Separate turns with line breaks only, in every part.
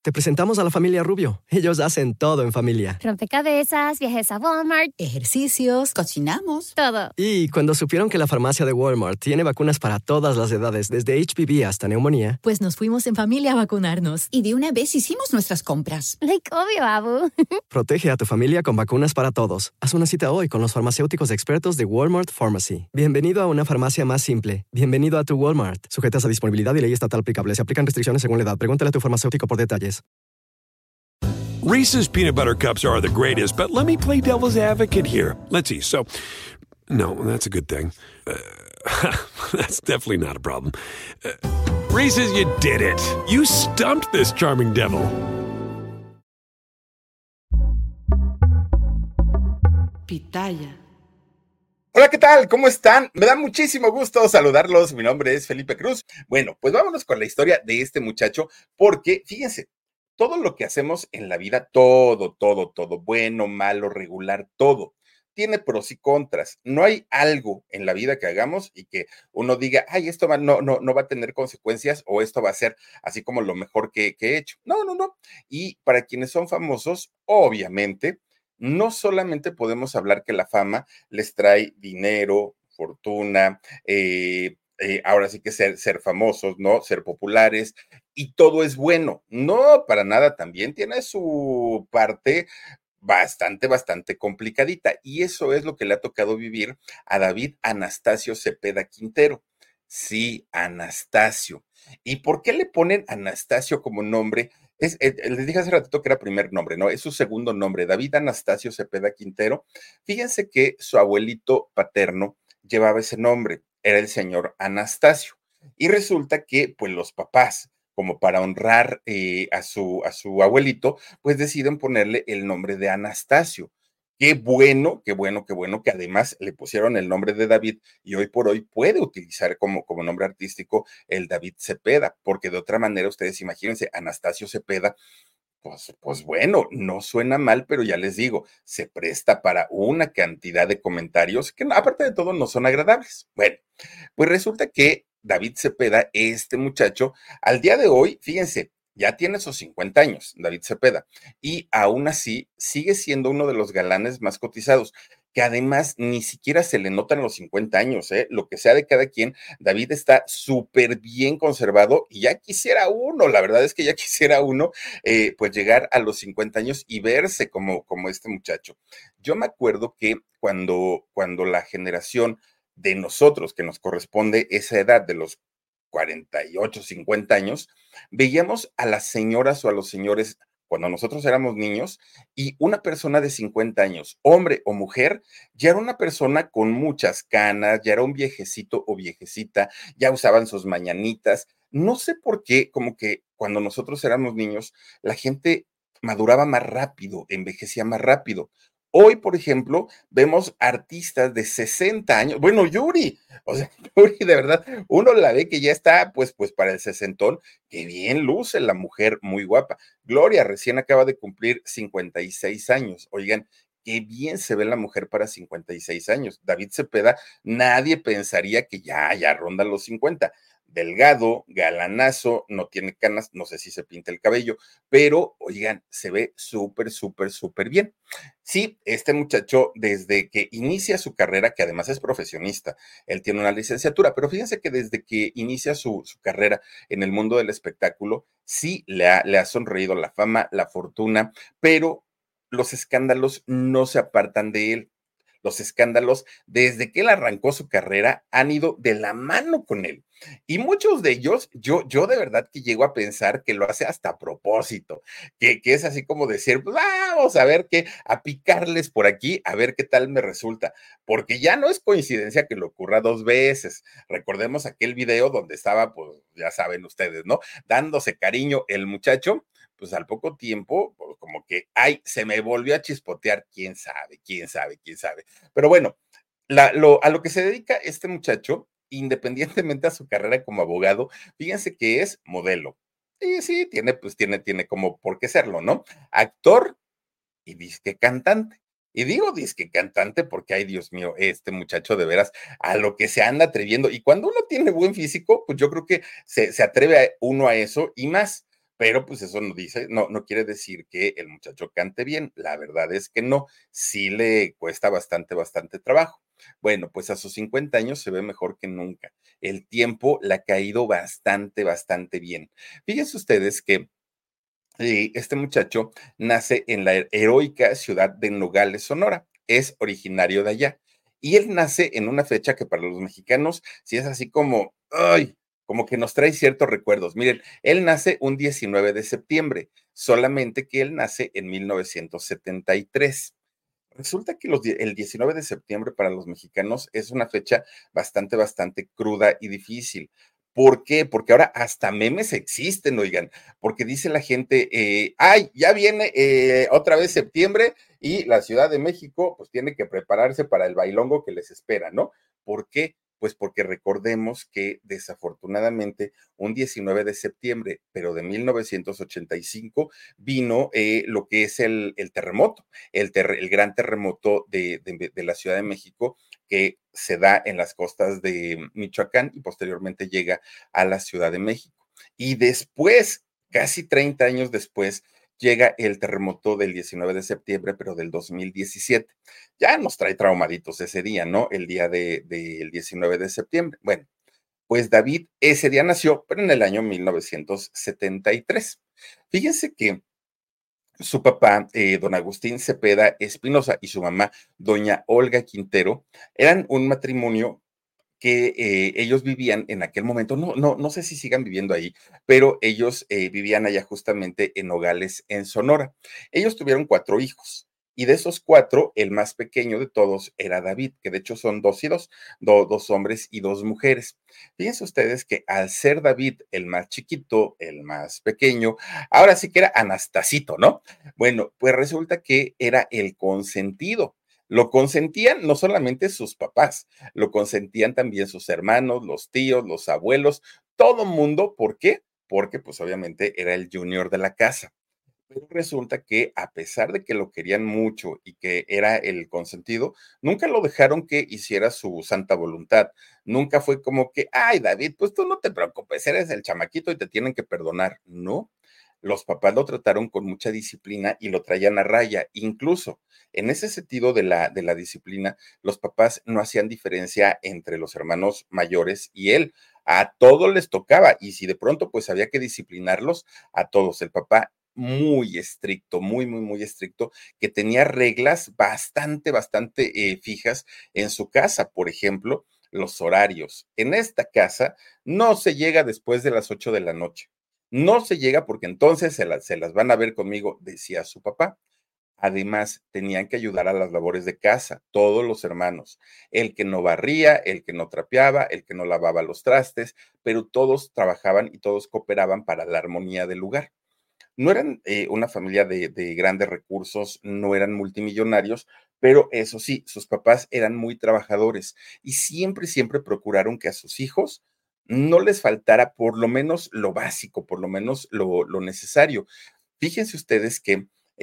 Te presentamos a la familia Rubio. Ellos hacen todo en familia.
Rompecabezas, viajes a Walmart,
ejercicios, cocinamos.
todo.
Y cuando supieron que la farmacia de Walmart tiene vacunas para todas las edades, desde HPV hasta neumonía,
pues nos fuimos en familia a vacunarnos.
Y de una vez hicimos nuestras compras.
Like obvio, Abu.
protege a tu familia con vacunas para todos. Haz una cita hoy con los farmacéuticos expertos de Walmart Pharmacy. Bienvenido a una farmacia más simple. Bienvenido a tu Walmart. Sujetas a disponibilidad y ley estatal aplicable. Se aplican restricciones según la edad. Pregúntale a tu farmacéutico por detalles.
Reese's peanut butter cups are the greatest, but let me play devil's advocate here. Let's see. So, no, that's a good thing. That's definitely not a problem. Reese's, you did it. You stumped this charming devil.
Pitaya.
Hola, ¿qué tal? ¿Cómo están? Me da muchísimo gusto saludarlos. Mi nombre es Felipe Cruz. Bueno, pues vámonos con la historia de este muchacho, porque fíjense, todo lo que hacemos en la vida, todo, bueno, malo, regular, todo, tiene pros y contras. No hay algo en la vida que hagamos y que uno diga, ay, esto no va a tener consecuencias o esto va a ser así como lo mejor que he hecho. No. Y para quienes son famosos, obviamente, no solamente podemos hablar que la fama les trae dinero, fortuna, ahora sí que ser famosos, ¿no? Ser populares, y todo es bueno. No, para nada, también tiene su parte bastante complicadita, y eso es lo que le ha tocado vivir a David Anastasio Cepeda Quintero. Sí, Anastasio. ¿Y por qué le ponen Anastasio como nombre? Les dije hace ratito que era primer nombre, ¿no? Es su segundo nombre, David Anastasio Cepeda Quintero. Fíjense que su abuelito paterno llevaba ese nombre, era el señor Anastasio. Y resulta que, pues, los papás, como para honrar a su abuelito, pues deciden ponerle el nombre de Anastasio. Qué bueno que además le pusieron el nombre de David y hoy por hoy puede utilizar como nombre artístico el David Cepeda, porque de otra manera ustedes imagínense, Anastasio Cepeda, pues bueno, no suena mal, pero ya les digo, se presta para una cantidad de comentarios que aparte de todo no son agradables. Bueno, pues resulta que David Cepeda, este muchacho, al día de hoy, fíjense, ya tiene sus 50 años, David Cepeda, y aún así sigue siendo uno de los galanes más cotizados, que además ni siquiera se le notan los 50 años, ¿eh? Lo que sea de cada quien, David está súper bien conservado y ya quisiera uno, la verdad es que ya quisiera uno, pues llegar a los 50 años y verse como este muchacho. Yo me acuerdo que cuando la generación de nosotros, que nos corresponde esa edad de los 48, 50 años, veíamos a las señoras o a los señores cuando nosotros éramos niños y una persona de 50 años, hombre o mujer, ya era una persona con muchas canas, ya era un viejecito o viejecita, ya usaban sus mañanitas. No sé por qué, como que cuando nosotros éramos niños, la gente maduraba más rápido, envejecía más rápido. Hoy, por ejemplo, vemos artistas de 60 años. Bueno, Yuri, o sea, Yuri, de verdad, uno la ve que ya está, pues para el sesentón, que bien luce la mujer, muy guapa. Gloria recién acaba de cumplir 56 años. Oigan, qué bien se ve la mujer para 56 años. David Cepeda, nadie pensaría que ya ronda los 50. Delgado, galanazo, no tiene canas, no sé si se pinta el cabello, pero oigan, se ve súper bien. Sí, este muchacho, desde que inicia su carrera, que además es profesionista, él tiene una licenciatura, pero fíjense que desde que inicia su carrera en el mundo del espectáculo, sí le ha sonreído la fama, la fortuna, pero los escándalos no se apartan de él. Los escándalos, desde que él arrancó su carrera, han ido de la mano con él. Y muchos de ellos, yo de verdad que llego a pensar que lo hace hasta a propósito, que es así como decir, pues vamos a ver qué, a picarles por aquí, a ver qué tal me resulta. Porque ya no es coincidencia que le ocurra dos veces. Recordemos aquel video donde estaba, pues ya saben ustedes, ¿no? Dándose cariño el muchacho, pues al poco tiempo, pues, como que, ay, se me volvió a chispotear, quién sabe. Pero bueno, a lo que se dedica este muchacho, independientemente a su carrera como abogado, fíjense que es modelo. Y sí, tiene como por qué serlo, ¿no? Actor y disque cantante. Y digo disque cantante porque, ay, Dios mío, este muchacho de veras a lo que se anda atreviendo. Y cuando uno tiene buen físico, pues yo creo que se atreve uno a eso y más. pero pues eso no dice, no quiere decir que el muchacho cante bien. La verdad es que no, sí le cuesta bastante trabajo. Bueno, pues a sus 50 años se ve mejor que nunca. El tiempo le ha caído bastante bien. Fíjense ustedes que este muchacho nace en la heroica ciudad de Nogales, Sonora. Es originario de allá. Y él nace en una fecha que para los mexicanos sí es así como, ay, como que nos trae ciertos recuerdos. Miren, él nace un 19 de septiembre, solamente que él nace en 1973. Resulta que el 19 de septiembre para los mexicanos es una fecha bastante cruda y difícil. ¿Por qué? Porque ahora hasta memes existen, oigan, porque dice la gente, ay, ya viene otra vez septiembre y la Ciudad de México pues tiene que prepararse para el bailongo que les espera, ¿no? ¿Por qué? Pues porque recordemos que desafortunadamente un 19 de septiembre, pero de 1985, vino lo que es el terremoto, el gran terremoto de la Ciudad de México que se da en las costas de Michoacán y posteriormente llega a la Ciudad de México. Y después, casi 30 años después, llega el terremoto del 19 de septiembre, pero del 2017. Ya nos trae traumaditos ese día, ¿no? El día del 19 de septiembre. Bueno, pues David ese día nació, pero en el año 1973. Fíjense que su papá, don Agustín Cepeda Espinosa, y su mamá, doña Olga Quintero, eran un matrimonio que ellos vivían en aquel momento, no sé si sigan viviendo ahí, pero ellos vivían allá justamente en Nogales, en Sonora. Ellos tuvieron 4 hijos. Y de esos 4, el más pequeño de todos era David, que de hecho son 2 y 2, dos hombres y 2 mujeres. Fíjense ustedes que al ser David el más chiquito, el más pequeño, ahora sí que era Anastasito, ¿no? Bueno, pues resulta que era el consentido. Lo consentían no solamente sus papás, lo consentían también sus hermanos, los tíos, los abuelos, todo mundo. ¿Por qué? Porque pues obviamente era el junior de la casa. Pero resulta que a pesar de que lo querían mucho y que era el consentido, nunca lo dejaron que hiciera su santa voluntad. Nunca fue como que, ay, David, pues tú no te preocupes, eres el chamaquito y te tienen que perdonar. No, los papás lo trataron con mucha disciplina y lo traían a raya. Incluso en ese sentido de la disciplina, los papás no hacían diferencia entre los hermanos mayores y él. A todos les tocaba y si de pronto pues había que disciplinarlos, a todos. El papá muy estricto, muy estricto, que tenía reglas bastante fijas en su casa. Por ejemplo, los horarios. En esta casa no se llega después de las 8 de la noche. No se llega porque entonces se las van a ver conmigo, decía su papá. Además, tenían que ayudar a las labores de casa, todos los hermanos. El que no barría, el que no trapeaba, el que no lavaba los trastes, pero todos trabajaban y todos cooperaban para la armonía del lugar. No eran una familia de grandes recursos, no eran multimillonarios, pero eso sí, sus papás eran muy trabajadores y siempre procuraron que a sus hijos no les faltara por lo menos lo básico, por lo menos lo necesario. Fíjense ustedes que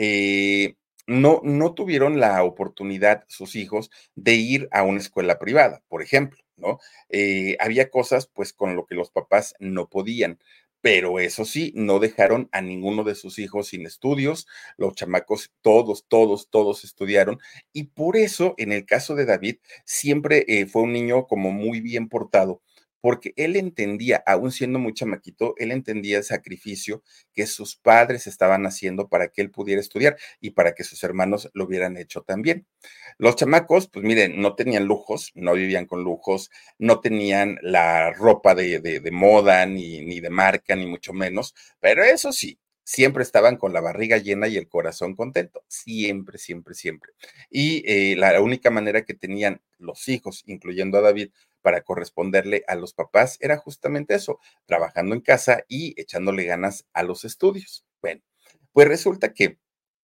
no tuvieron la oportunidad sus hijos de ir a una escuela privada, por ejemplo, ¿no? Había cosas pues con lo que los papás no podían, pero eso sí, no dejaron a ninguno de sus hijos sin estudios. Los chamacos, todos estudiaron. Y por eso, en el caso de David, siempre fue un niño como muy bien portado, porque él entendía, aún siendo muy chamaquito, él entendía el sacrificio que sus padres estaban haciendo para que él pudiera estudiar y para que sus hermanos lo hubieran hecho también. Los chamacos, pues miren, no tenían lujos, no vivían con lujos, no tenían la ropa de moda, ni de marca, ni mucho menos, pero eso sí, siempre estaban con la barriga llena y el corazón contento, siempre. Y la única manera que tenían los hijos, incluyendo a David, para corresponderle a los papás era justamente eso, trabajando en casa y echándole ganas a los estudios. Bueno, pues resulta que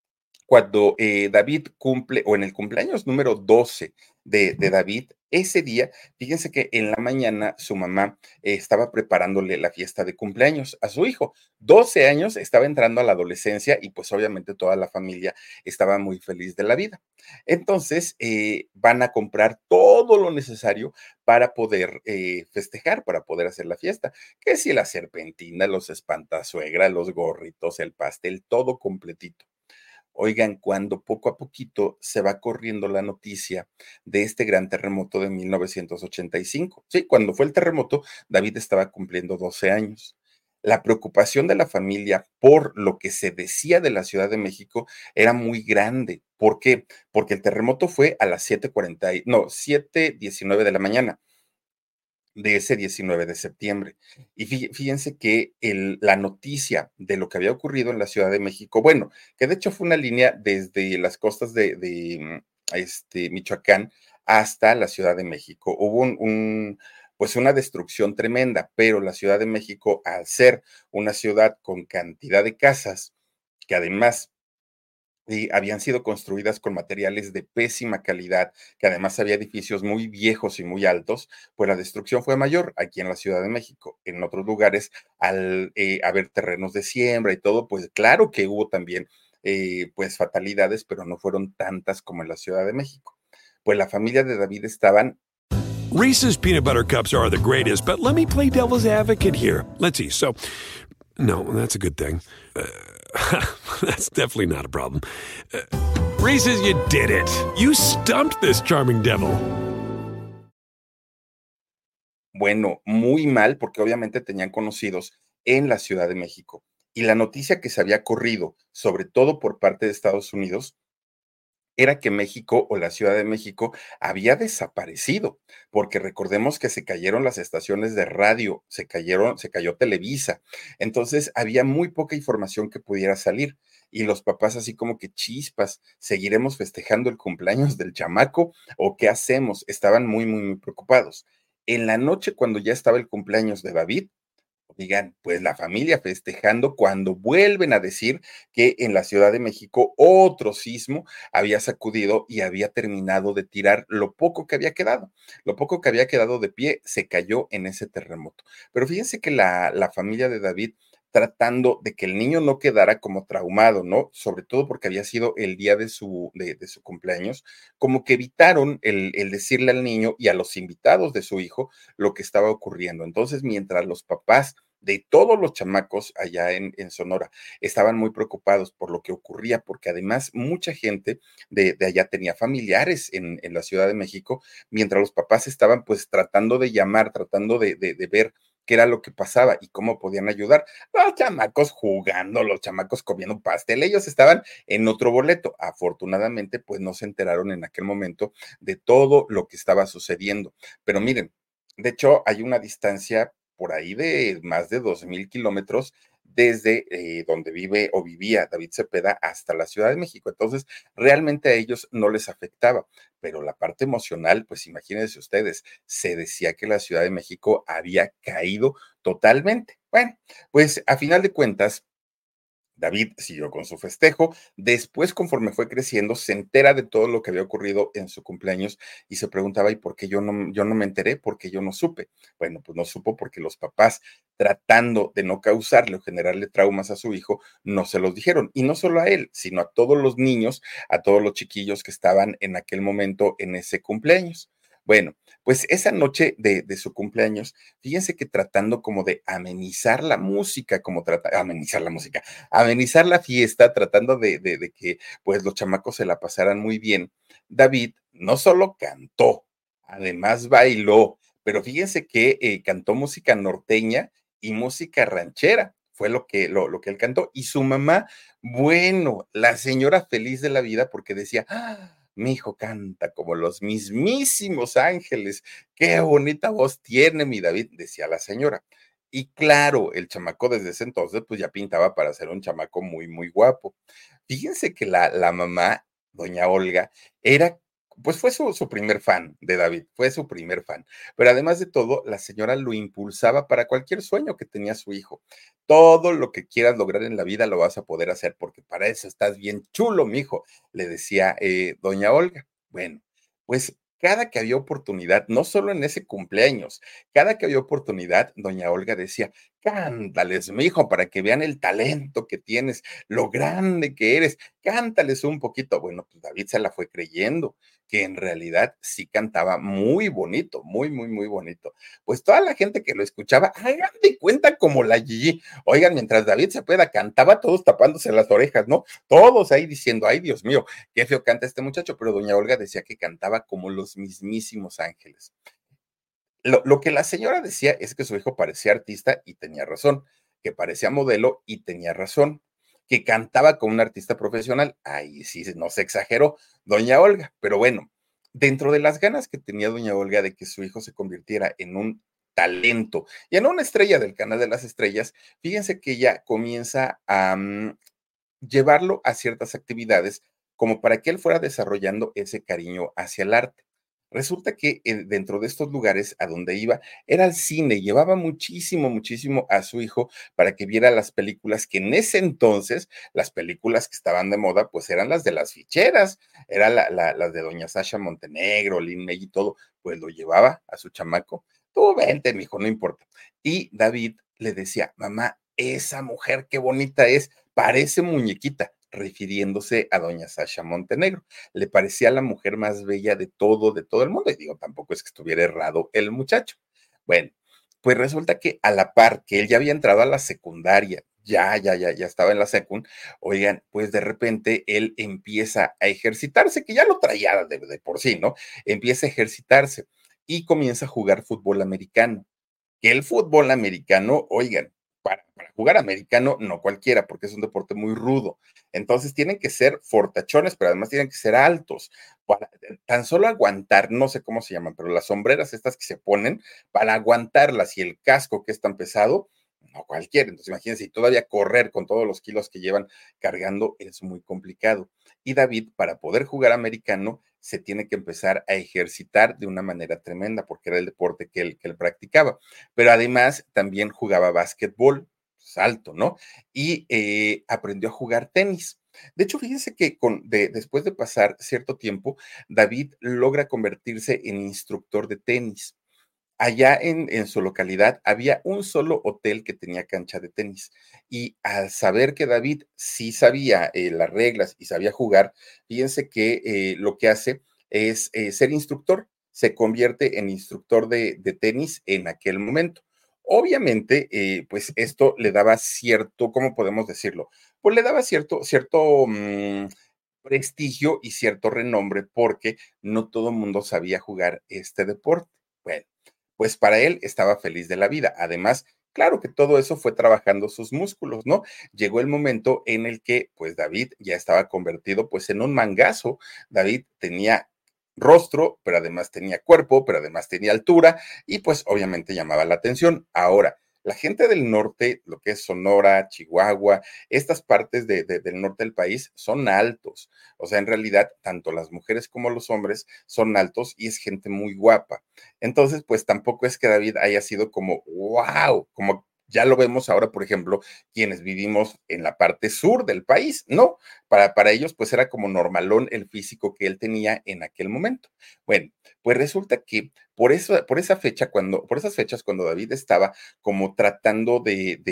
cuando David cumple, o en el cumpleaños número 12 de David, ese día, fíjense que en la mañana su mamá estaba preparándole la fiesta de cumpleaños a su hijo. 12 años, estaba entrando a la adolescencia y pues obviamente toda la familia estaba muy feliz de la vida. Entonces, van a comprar todo lo necesario para poder festejar, para poder hacer la fiesta. Que si la serpentina, los espantasuegra, los gorritos, el pastel, todo completito. Oigan, cuando poco a poquito se va corriendo la noticia de este gran terremoto de 1985. Sí, cuando fue el terremoto, David estaba cumpliendo 12 años. La preocupación de la familia por lo que se decía de la Ciudad de México era muy grande. ¿Por qué? Porque el terremoto fue a las 7:40, no, 7:19 de la mañana de ese 19 de septiembre. Y fíjense que la noticia de lo que había ocurrido en la Ciudad de México, bueno, que de hecho fue una línea desde las costas de Michoacán hasta la Ciudad de México. Hubo pues una destrucción tremenda, pero la Ciudad de México, al ser una ciudad con cantidad de casas, que además y habían sido construidas con materiales de pésima calidad, que además había edificios muy viejos y muy altos, pues la destrucción fue mayor aquí en la Ciudad de México. En otros lugares, al haber terrenos de siembra y todo, pues claro que hubo también pues fatalidades, pero no fueron tantas como en la Ciudad de México. Pues la familia de David estaban.
Reese's peanut butter cups are the greatest, but let me play devil's advocate here. Let's see. So, no, that's a good thing. That's definitely not a problem. Reese's, you did it. You stumped this charming devil.
Bueno, muy mal, porque obviamente tenían conocidos en la Ciudad de México. Y la noticia que se había corrido, sobre todo por parte de Estados Unidos, era que México o la Ciudad de México había desaparecido, porque recordemos que se cayeron las estaciones de radio, se cayó Televisa, entonces había muy poca información que pudiera salir y los papás así como que chispas, ¿seguiremos festejando el cumpleaños del chamaco o qué hacemos? Estaban muy, muy, muy preocupados. En la noche, cuando ya estaba el cumpleaños de David, digan, pues la familia festejando cuando vuelven a decir que en la Ciudad de México otro sismo había sacudido y había terminado de tirar lo poco que había quedado. Lo poco que había quedado de pie se cayó en ese terremoto. Pero fíjense que la familia de David tratando de que el niño no quedara como traumado, ¿no? Sobre todo porque había sido el día de su cumpleaños, como que evitaron el decirle al niño y a los invitados de su hijo lo que estaba ocurriendo. Entonces, mientras los papás de todos los chamacos allá en Sonora estaban muy preocupados por lo que ocurría, porque además mucha gente de allá tenía familiares en la Ciudad de México, mientras los papás estaban pues tratando de llamar, tratando de ver qué era lo que pasaba y cómo podían ayudar. Los chamacos jugando, los chamacos comiendo pastel, ellos estaban en otro boleto. Afortunadamente, pues no se enteraron en aquel momento de todo lo que estaba sucediendo. Pero miren, de hecho, hay una distancia por ahí de más de 2,000 kilómetros desde donde vive o vivía David Cepeda hasta la Ciudad de México. Entonces, realmente a ellos no les afectaba, pero la parte emocional, pues imagínense ustedes, se decía que la Ciudad de México había caído totalmente. Bueno, pues a final de cuentas, David siguió con su festejo. Después, conforme fue creciendo, se entera de todo lo que había ocurrido en su cumpleaños y se preguntaba, ¿y por qué yo no me enteré? ¿Por qué yo no supe? Bueno, pues no supo porque los papás, tratando de no causarle o generarle traumas a su hijo, no se los dijeron. Y no solo a él, sino a todos los niños, a todos los chiquillos que estaban en aquel momento en ese cumpleaños. Bueno, pues esa noche de su cumpleaños, fíjense que tratando como de amenizar la música, amenizar la fiesta, tratando de que pues los chamacos se la pasaran muy bien, David no solo cantó, además bailó, pero fíjense que cantó música norteña y música ranchera. Fue lo que él cantó. Y su mamá, bueno, la señora feliz de la vida porque decía, mi hijo canta como los mismísimos ángeles. Qué bonita voz tiene mi David, decía la señora. Y claro, el chamaco desde ese entonces, pues ya pintaba para ser un chamaco muy, muy guapo. Fíjense que la mamá, doña Olga, era pues fue su primer fan de David, fue su primer fan. Pero además de todo, la señora lo impulsaba para cualquier sueño que tenía su hijo. Todo lo que quieras lograr en la vida lo vas a poder hacer porque para eso estás bien chulo, mijo, le decía doña Olga. Bueno, pues cada que había oportunidad, no solo en ese cumpleaños, cada que había oportunidad, doña Olga decía, cántales, mijo, para que vean el talento que tienes, lo grande que eres, cántales un poquito. Bueno, pues David se la fue creyendo, que en realidad sí cantaba muy bonito, muy, muy, muy bonito. Pues toda la gente que lo escuchaba, hagan de cuenta como la Gigi. Oigan, mientras David Cepeda cantaba, todos tapándose las orejas, ¿no? Todos ahí diciendo, ay, Dios mío, qué feo canta este muchacho, pero doña Olga decía que cantaba como los mismísimos ángeles. Lo que la señora decía es que su hijo parecía artista y tenía razón, que parecía modelo y tenía razón, que cantaba como un artista profesional, ahí sí no se exageró doña Olga, pero bueno, dentro de las ganas que tenía doña Olga de que su hijo se convirtiera en un talento y en una estrella del Canal de las Estrellas, fíjense que ella comienza a llevarlo a ciertas actividades como para que él fuera desarrollando ese cariño hacia el arte. Resulta que dentro de estos lugares a donde iba era al cine, llevaba muchísimo, muchísimo a su hijo para que viera las películas que en ese entonces, las películas que estaban de moda, pues eran las de las ficheras, eran las de doña Sasha Montenegro, Lin May y todo, pues lo llevaba a su chamaco. Tú vente, mijo, no importa. Y David le decía, mamá, esa mujer qué bonita es, parece muñequita, refiriéndose a doña Sasha Montenegro. Le parecía la mujer más bella de todo el mundo. Y digo, tampoco es que estuviera errado el muchacho. Bueno, pues resulta que a la par que él ya había entrado a la secundaria, ya estaba en la secund, oigan, pues de repente él empieza a ejercitarse, que ya lo traía de por sí, ¿no? Empieza a ejercitarse y comienza a jugar fútbol americano. Que el fútbol americano, oigan, para jugar americano no cualquiera, porque es un deporte muy rudo. Entonces tienen que ser fortachones, pero además tienen que ser altos. Para tan solo aguantar, no sé cómo se llaman, pero las sombreras estas que se ponen, para aguantarlas y el casco que es tan pesado, no cualquiera. Entonces imagínense, y todavía correr con todos los kilos que llevan cargando es muy complicado. Y David, para poder jugar americano, se tiene que empezar a ejercitar de una manera tremenda, porque era el deporte que él practicaba. Pero además también jugaba básquetbol, salto, ¿no? Y aprendió a jugar tenis. De hecho, fíjense que después de pasar cierto tiempo, David logra convertirse en instructor de tenis. Allá en su localidad había un solo hotel que tenía cancha de tenis y al saber que David sí sabía las reglas y sabía jugar, fíjense que lo que hace es ser instructor, se convierte en instructor de tenis en aquel momento. Obviamente, pues esto le daba cierto, ¿cómo podemos decirlo? Pues le daba cierto prestigio y cierto renombre porque no todo el mundo sabía jugar este deporte. Bueno, pues para él estaba feliz de la vida. Además, claro que todo eso fue trabajando sus músculos, ¿no? Llegó el momento en el que, pues David ya estaba convertido, pues en un mangazo. David tenía rostro, pero además tenía cuerpo, pero además tenía altura y pues obviamente llamaba la atención. Ahora, la gente del norte, lo que es Sonora, Chihuahua, estas partes del norte del país son altos. O sea, en realidad, tanto las mujeres como los hombres son altos y es gente muy guapa. Entonces, pues tampoco es que David haya sido como, wow, como ya lo vemos ahora, por ejemplo, quienes vivimos en la parte sur del país, ¿no? Para ellos, pues era como normalón el físico que él tenía en aquel momento. Bueno, pues resulta que por esa fecha, por esas fechas, cuando David estaba como tratando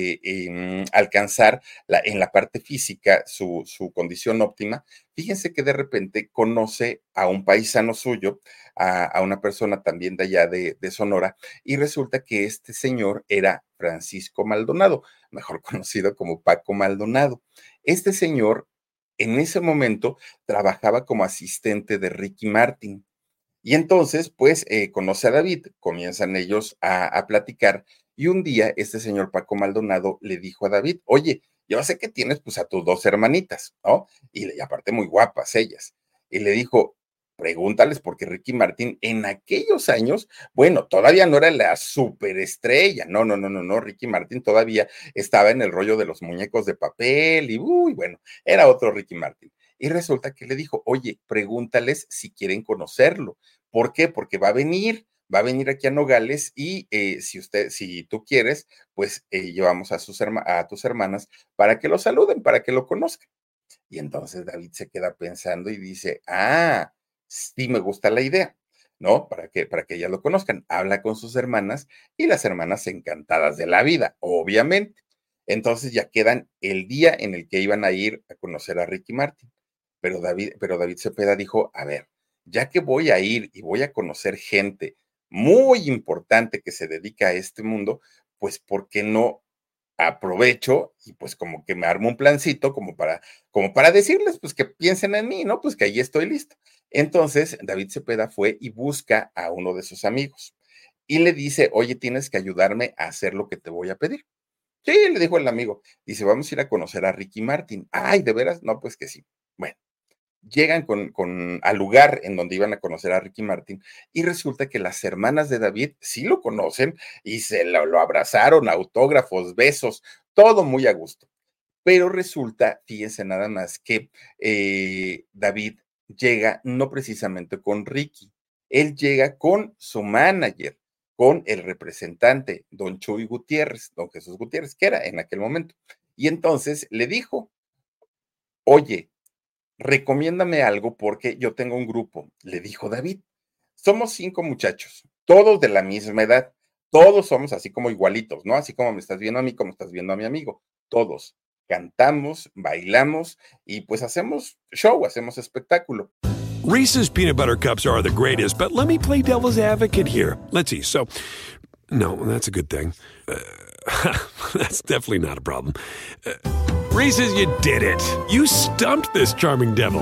de alcanzar en la parte física su condición óptima, fíjense que de repente conoce a un paisano suyo, a una persona también de allá de Sonora, y resulta que este señor era Francisco Maldonado, mejor conocido como Paco Maldonado. Este señor en ese momento trabajaba como asistente de Ricky Martin. Y entonces, pues, conoce a David, comienzan ellos a platicar, y un día este señor Paco Maldonado le dijo a David, oye, yo sé que tienes pues a tus dos hermanitas, ¿no? Y aparte muy guapas ellas. Y le dijo, pregúntales porque Ricky Martin en aquellos años, bueno, todavía no era la superestrella, no, Ricky Martin todavía estaba en el rollo de los muñecos de papel y, uy, bueno, era otro Ricky Martin. Y resulta que le dijo, oye, pregúntales si quieren conocerlo. ¿Por qué? Porque va a venir aquí a Nogales y si tú quieres, pues llevamos a a tus hermanas para que lo saluden, para que lo conozcan. Y entonces David se queda pensando y dice, sí me gusta la idea, ¿no? Para que ellas lo conozcan. Habla con sus hermanas y las hermanas encantadas de la vida, obviamente. Entonces ya quedan el día en el que iban a ir a conocer a Ricky Martin. Pero David Cepeda dijo, a ver, ya que voy a ir y voy a conocer gente muy importante que se dedica a este mundo, pues ¿por qué no aprovecho y pues como que me armo un plancito como para decirles pues que piensen en mí, ¿no? Pues que ahí estoy listo. Entonces David Cepeda fue y busca a uno de sus amigos y le dice, oye, tienes que ayudarme a hacer lo que te voy a pedir. Sí, le dijo el amigo. Dice, vamos a ir a conocer a Ricky Martin. Ay, ¿de veras? No, pues que sí. Bueno, llegan al lugar en donde iban a conocer a Ricky Martin y resulta que las hermanas de David sí lo conocen y lo abrazaron, autógrafos, besos, todo muy a gusto. Pero resulta, fíjense nada más, que David llega no precisamente con Ricky, él llega con su manager, con el representante, don Chuy Gutiérrez, don Jesús Gutiérrez, que era en aquel momento. Y entonces le dijo, oye, recomiéndame algo porque yo tengo un grupo, le dijo David. Somos 5 muchachos, todos de la misma edad, todos somos así como igualitos, ¿no? Así como me estás viendo a mí, como estás viendo a mi amigo, todos. Cantamos, bailamos y pues hacemos show, hacemos espectáculo.
Reese's peanut butter cups are the greatest, but let me play devil's advocate here. Let's see. So, no, that's a good thing. That's definitely not a problem. Reese's, you did it. You stumped this charming devil.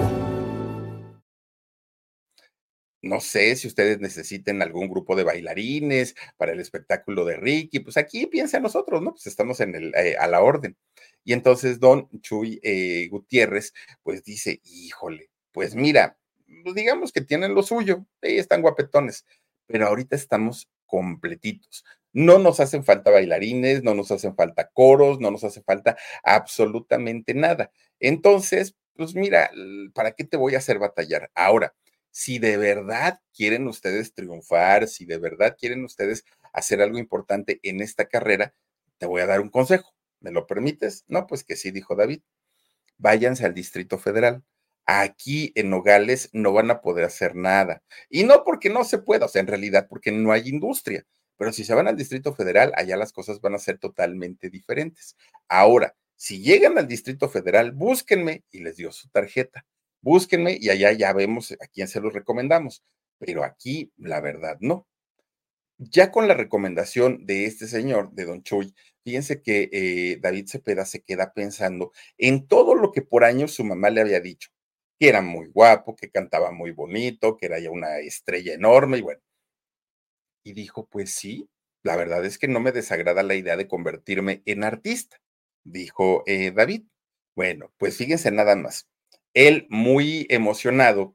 No sé si ustedes necesiten algún grupo de bailarines para el espectáculo de Ricky, pues aquí piensa en nosotros, ¿no? Pues estamos a la orden. Y entonces don Chuy Gutiérrez, pues dice, híjole, pues mira, pues digamos que tienen lo suyo, están guapetones, pero ahorita estamos completitos. No nos hacen falta bailarines, no nos hacen falta coros, no nos hace falta absolutamente nada. Entonces, pues mira, ¿para qué te voy a hacer batallar? Ahora, si de verdad quieren ustedes triunfar, si de verdad quieren ustedes hacer algo importante en esta carrera, te voy a dar un consejo. ¿Me lo permites? No, pues que sí, dijo David. Váyanse al Distrito Federal. Aquí en Nogales no van a poder hacer nada. Y no porque no se pueda, o sea, en realidad porque no hay industria. Pero si se van al Distrito Federal, allá las cosas van a ser totalmente diferentes. Ahora, si llegan al Distrito Federal, búsquenme y les dio su tarjeta. Búsquenme y allá ya vemos a quién se los recomendamos. Pero aquí, la verdad, no. Ya con la recomendación de este señor, de don Chuy, fíjense que David Cepeda se queda pensando en todo lo que por años su mamá le había dicho, que era muy guapo, que cantaba muy bonito, que era ya una estrella enorme y bueno. Y dijo, pues sí, la verdad es que no me desagrada la idea de convertirme en artista, dijo David. Bueno, pues fíjense nada más. Él muy emocionado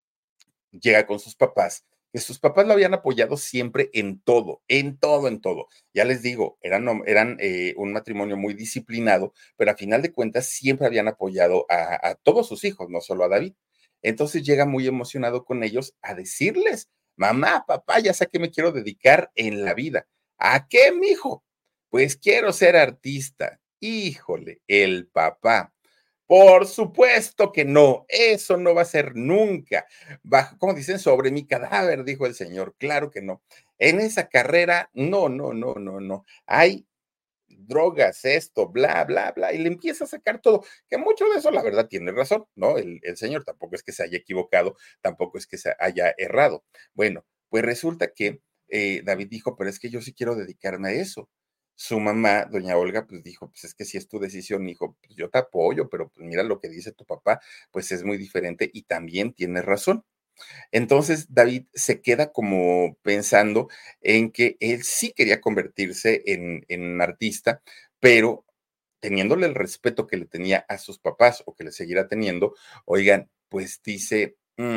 llega con sus papás, que sus papás lo habían apoyado siempre en todo, en todo, en todo. Ya les digo, eran un matrimonio muy disciplinado, pero a final de cuentas siempre habían apoyado a todos sus hijos, no solo a David. Entonces llega muy emocionado con ellos a decirles, mamá, papá, ya sé a qué me quiero dedicar en la vida. ¿A qué, mijo? Pues quiero ser artista. Híjole, el papá. Por supuesto que no, eso no va a ser nunca. Bajo, como dicen, sobre mi cadáver, dijo el señor. Claro que no. En esa carrera, no, no, no, no, no. Hay drogas, esto, bla, bla, bla, y le empieza a sacar todo, que mucho de eso, la verdad, tiene razón, ¿no? El señor tampoco es que se haya equivocado, tampoco es que se haya errado. Bueno, pues resulta que David dijo, pero es que yo sí quiero dedicarme a eso. Su mamá, doña Olga, pues dijo, pues es que si es tu decisión, hijo, pues yo te apoyo, pero pues mira lo que dice tu papá, pues es muy diferente y también tiene razón. Entonces David se queda como pensando en que él sí quería convertirse en artista, pero teniéndole el respeto que le tenía a sus papás o que le seguirá teniendo, oigan, pues dice,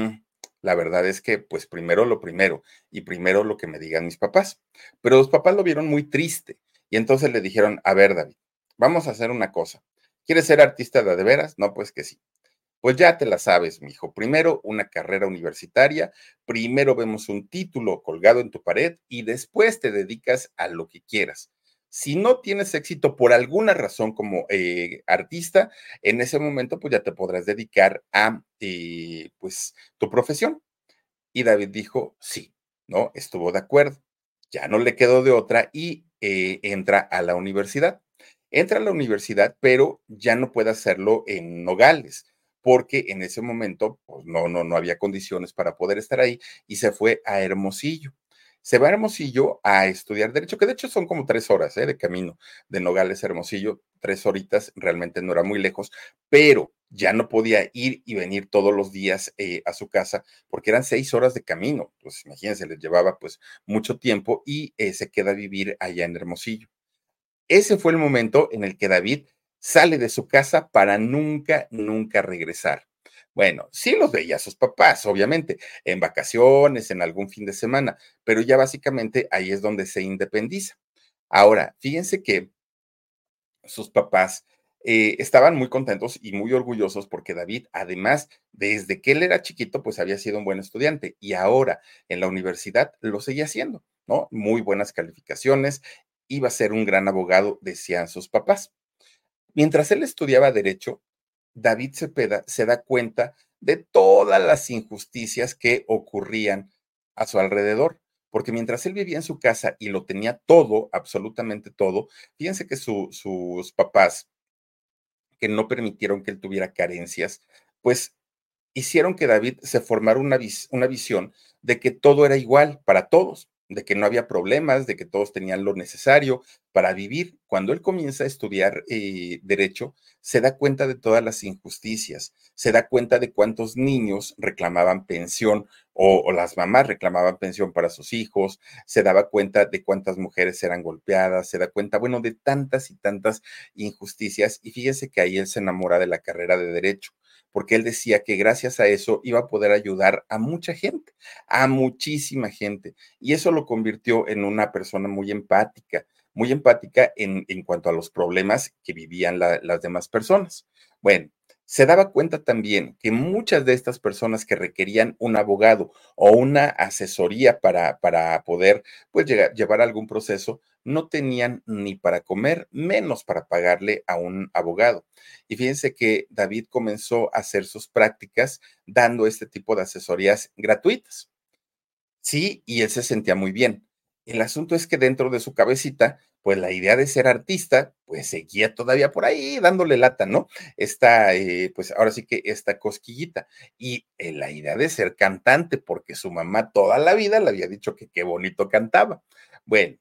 la verdad es que pues primero lo primero y primero lo que me digan mis papás. Pero los papás lo vieron muy triste y entonces le dijeron, a ver, David, vamos a hacer una cosa. ¿Quieres ser artista de veras? No, pues que sí. Pues ya te la sabes, mijo. Primero una carrera universitaria, primero vemos un título colgado en tu pared y después te dedicas a lo que quieras. Si no tienes éxito por alguna razón como artista, en ese momento pues ya te podrás dedicar a pues tu profesión. Y David dijo, sí, ¿no? Estuvo de acuerdo. Ya no le quedó de otra y entra a la universidad. Entra a la universidad, pero ya no puede hacerlo en Nogales, porque en ese momento pues, no había condiciones para poder estar ahí y se fue a Hermosillo. Se va a Hermosillo a estudiar Derecho, que de hecho son como 3 horas de camino de Nogales a Hermosillo, 3 horitas, realmente no era muy lejos, pero ya no podía ir y venir todos los días a su casa porque eran 6 horas de camino. Pues imagínense, les llevaba pues mucho tiempo y se queda a vivir allá en Hermosillo. Ese fue el momento en el que David sale de su casa para nunca, nunca regresar. Bueno, sí los veía a sus papás, obviamente, en vacaciones, en algún fin de semana, pero ya básicamente ahí es donde se independiza. Ahora, fíjense que sus papás estaban muy contentos y muy orgullosos porque David, además, desde que él era chiquito, pues había sido un buen estudiante y ahora en la universidad lo seguía haciendo, ¿no? Muy buenas calificaciones, iba a ser un gran abogado, decían sus papás. Mientras él estudiaba derecho, David Cepeda se da cuenta de todas las injusticias que ocurrían a su alrededor, porque mientras él vivía en su casa y lo tenía todo, absolutamente todo, fíjense que sus papás, que no permitieron que él tuviera carencias, pues hicieron que David se formara una visión de que todo era igual para todos, de que no había problemas, de que todos tenían lo necesario para vivir. Cuando él comienza a estudiar derecho, se da cuenta de todas las injusticias, se da cuenta de cuántos niños reclamaban pensión o las mamás reclamaban pensión para sus hijos, se daba cuenta de cuántas mujeres eran golpeadas, se da cuenta, bueno, de tantas y tantas injusticias. Y fíjese que ahí él se enamora de la carrera de derecho porque él decía que gracias a eso iba a poder ayudar a mucha gente, a muchísima gente. Y eso lo convirtió en una persona muy empática en cuanto a los problemas que vivían las demás personas. Bueno, se daba cuenta también que muchas de estas personas que requerían un abogado o una asesoría para poder pues, llevar algún proceso, no tenían ni para comer, menos para pagarle a un abogado. Y fíjense que David comenzó a hacer sus prácticas dando este tipo de asesorías gratuitas. Sí, y él se sentía muy bien. El asunto es que dentro de su cabecita, pues la idea de ser artista, pues seguía todavía por ahí dándole lata, ¿no? Esta, pues ahora sí que esta cosquillita. Y la idea de ser cantante, porque su mamá toda la vida le había dicho que qué bonito cantaba. Bueno,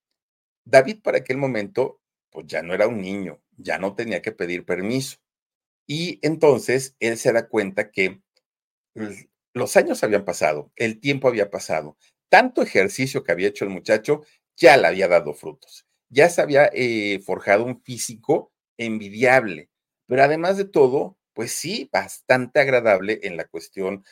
David para aquel momento, pues ya no era un niño, ya no tenía que pedir permiso. Y entonces él se da cuenta que los años habían pasado, el tiempo había pasado, tanto ejercicio que había hecho el muchacho ya le había dado frutos, ya se había forjado un físico envidiable, pero además de todo, pues sí, bastante agradable en la cuestión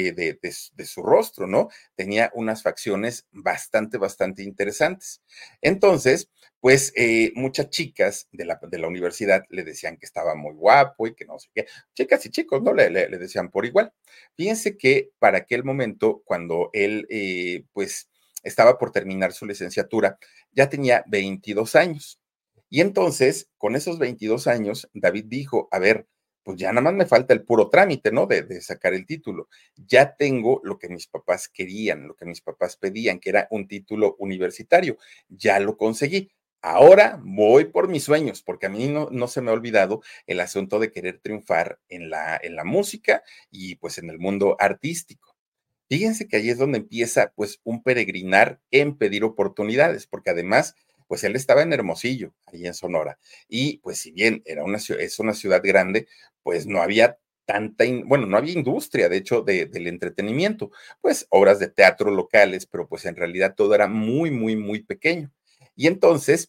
de su rostro, ¿no? Tenía unas facciones bastante interesantes. Entonces, pues muchas chicas de la universidad le decían que estaba muy guapo y que no sé qué, chicas y chicos, ¿no? Le decían por igual. Fíjense que para aquel momento, cuando él, pues, estaba por terminar su licenciatura, ya tenía 22 años. Y entonces, con esos 22 años, David dijo, a ver, pues ya nada más me falta el puro trámite, ¿no? De sacar el título. Ya tengo lo que mis papás querían, lo que mis papás pedían, que era un título universitario. Ya lo conseguí. Ahora voy por mis sueños, porque a mí no se me ha olvidado el asunto de querer triunfar en la música y pues en el mundo artístico. Fíjense que ahí es donde empieza pues un peregrinar en pedir oportunidades, porque además pues él estaba en Hermosillo, ahí en Sonora, y pues si bien es una ciudad grande, pues no había bueno, no había industria, de hecho, del entretenimiento, pues obras de teatro locales, pero pues en realidad todo era muy pequeño. Y entonces,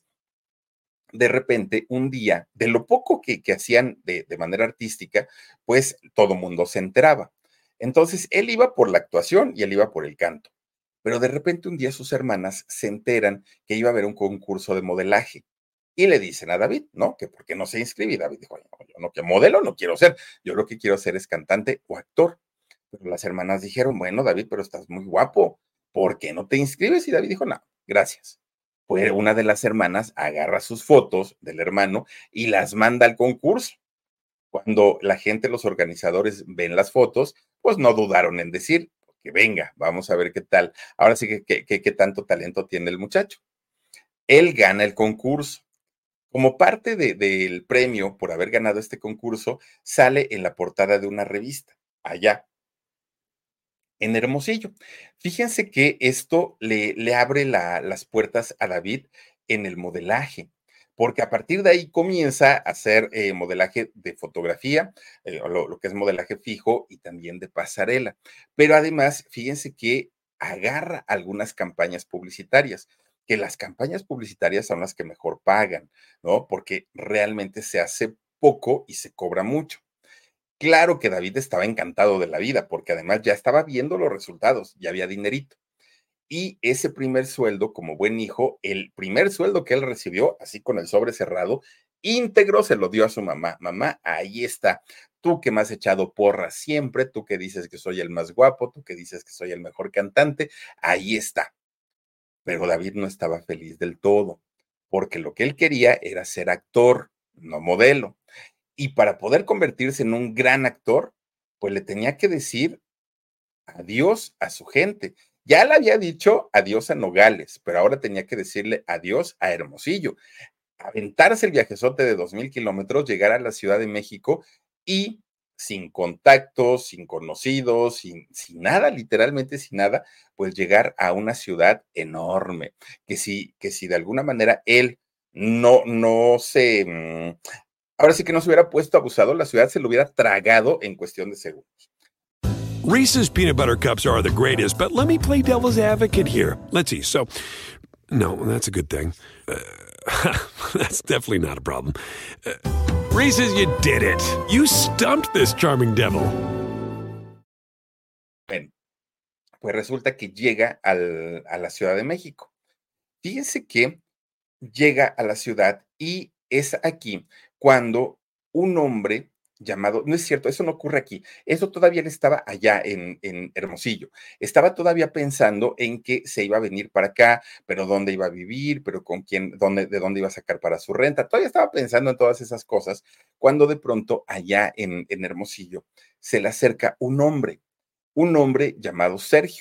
de repente, un día, de lo poco que hacían de manera artística, pues todo mundo se enteraba. Entonces, él iba por la actuación y él iba por el canto. Pero de repente un día sus hermanas se enteran que iba a haber un concurso de modelaje. Y le dicen a David, ¿no? Que por qué no se inscribe. Y David dijo, yo no, que modelo no quiero ser. Yo lo que quiero ser es cantante o actor. Pero las hermanas dijeron, bueno, David, pero estás muy guapo. ¿Por qué no te inscribes? Y David dijo, no, gracias. Pues una de las hermanas agarra sus fotos del hermano y las manda al concurso. Cuando la gente, los organizadores ven las fotos, pues no dudaron en decir, que venga, vamos a ver qué tal. Ahora sí que qué tanto talento tiene el muchacho. Él gana el concurso. Como parte del premio por haber ganado este concurso, sale en la portada de una revista, allá en Hermosillo. Fíjense que esto le abre las puertas a David en el modelaje, porque a partir de ahí comienza a hacer modelaje de fotografía, lo que es modelaje fijo y también de pasarela. Pero además, fíjense que agarra algunas campañas publicitarias, que las campañas publicitarias son las que mejor pagan, ¿no? Porque realmente se hace poco y se cobra mucho. Claro que David estaba encantado de la vida, porque además ya estaba viendo los resultados, ya había dinerito. Y ese primer sueldo, como buen hijo, el primer sueldo que él recibió, así con el sobre cerrado, íntegro, se lo dio a su mamá. Mamá, ahí está. Tú que me has echado porras siempre, tú que dices que soy el más guapo, tú que dices que soy el mejor cantante, ahí está. Pero David no estaba feliz del todo, porque lo que él quería era ser actor, no modelo. Y para poder convertirse en un gran actor, pues le tenía que decir adiós a su gente. Ya le había dicho adiós a Nogales, pero ahora tenía que decirle adiós a Hermosillo. Aventarse el viajezote de 2,000 kilómetros, llegar a la Ciudad de México y sin contactos, sin conocidos, sin nada, literalmente sin nada, pues llegar a una ciudad enorme, que si de alguna manera él no se ahora sí que no se hubiera puesto abusado, la ciudad se lo hubiera tragado en cuestión de segundos.
Reese's peanut butter cups are the greatest, but let me play devil's advocate here. Let's see. So, no, that's a good thing. That's definitely not a problem. Reese's, you did it. You stumped this charming devil.
Bueno, pues resulta que llega a la Ciudad de México. Fíjense que llega a la ciudad y es aquí cuando un hombre llamado, no es cierto, eso no ocurre aquí, eso todavía él estaba allá en Hermosillo, estaba todavía pensando en que se iba a venir para acá, pero dónde iba a vivir, pero con quién, de dónde iba a sacar para su renta, todavía estaba pensando en todas esas cosas, cuando de pronto allá en Hermosillo se le acerca un hombre llamado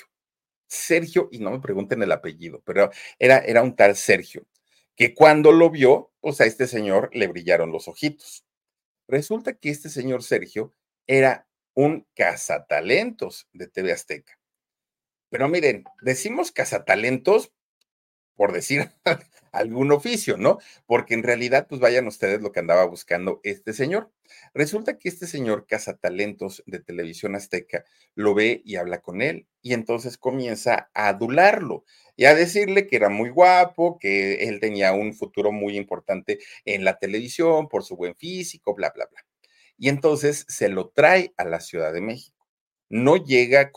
Sergio, y no me pregunten el apellido, pero era un tal Sergio, que cuando lo vio, pues a este señor le brillaron los ojitos. Resulta que este señor Sergio era un cazatalentos de TV Azteca. Pero miren, decimos cazatalentos por decir algún oficio, ¿no? Porque en realidad, pues vayan ustedes lo que andaba buscando este señor. Resulta que este señor cazatalentos de Televisión Azteca lo ve y habla con él y entonces comienza a adularlo y a decirle que era muy guapo, que él tenía un futuro muy importante en la televisión por su buen físico, bla, bla, bla. Y entonces se lo trae a la Ciudad de México. No llega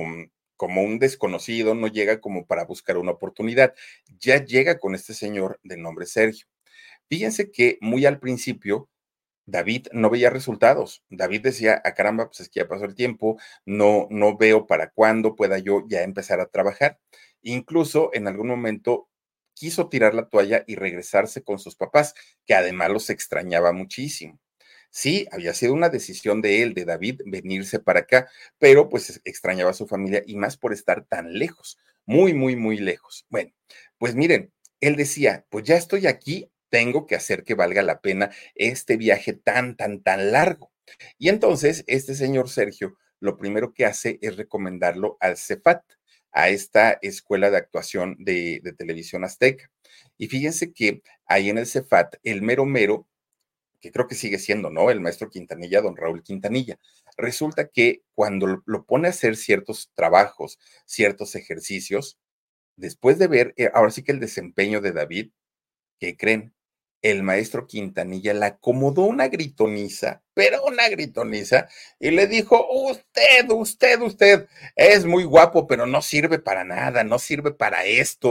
como un desconocido, no llega como para buscar una oportunidad, ya llega con este señor de nombre Sergio. Fíjense que muy al principio David no veía resultados. David decía, caramba, pues es que ya pasó el tiempo, no veo para cuándo pueda yo ya empezar a trabajar. Incluso en algún momento quiso tirar la toalla y regresarse con sus papás, que además los extrañaba muchísimo. Sí, había sido una decisión de él, de David, venirse para acá, pero pues extrañaba a su familia y más por estar tan lejos, muy, muy, muy lejos. Bueno, pues miren, él decía, pues ya estoy aquí, tengo que hacer que valga la pena este viaje tan, tan, tan largo. Y entonces este señor Sergio lo primero que hace es recomendarlo al CEFAT, a esta escuela de actuación de Televisión Azteca. Y fíjense que ahí en el CEFAT, el mero mero, que creo que sigue siendo, ¿no? El maestro Quintanilla, don Raúl Quintanilla. Resulta que cuando lo pone a hacer ciertos trabajos, ciertos ejercicios, después de ver, ahora sí que el desempeño de David, ¿qué creen? El maestro Quintanilla le acomodó una gritoniza, pero una gritoniza, y le dijo, usted, es muy guapo, pero no sirve para nada, no sirve para esto.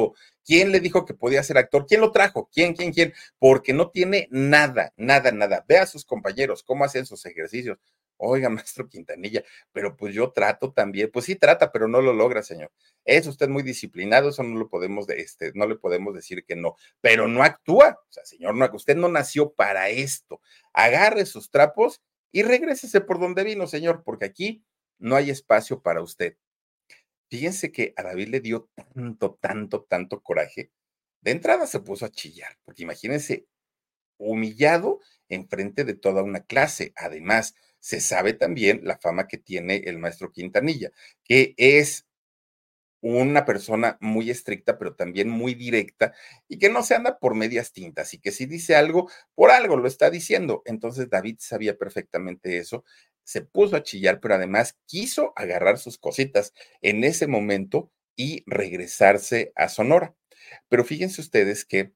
¿Quién le dijo que podía ser actor? ¿Quién lo trajo? ¿Quién? Porque no tiene nada. Ve a sus compañeros, cómo hacen sus ejercicios. Oiga, maestro Quintanilla, pero pues yo trato también. Pues sí trata, pero no lo logra, señor. Es usted muy disciplinado, eso no lo podemos, no le podemos decir que no, pero no actúa. O sea, señor, no, usted no nació para esto. Agarre sus trapos y regrésese por donde vino, señor, porque aquí no hay espacio para usted. Fíjense que a David le dio tanto coraje. De entrada se puso a chillar, porque imagínense, humillado enfrente de toda una clase. Además, se sabe también la fama que tiene el maestro Quintanilla, que es una persona muy estricta, pero también muy directa y que no se anda por medias tintas y que si dice algo, por algo lo está diciendo. Entonces David sabía perfectamente eso, se puso a chillar, pero además quiso agarrar sus cositas en ese momento y regresarse a Sonora. Pero fíjense ustedes que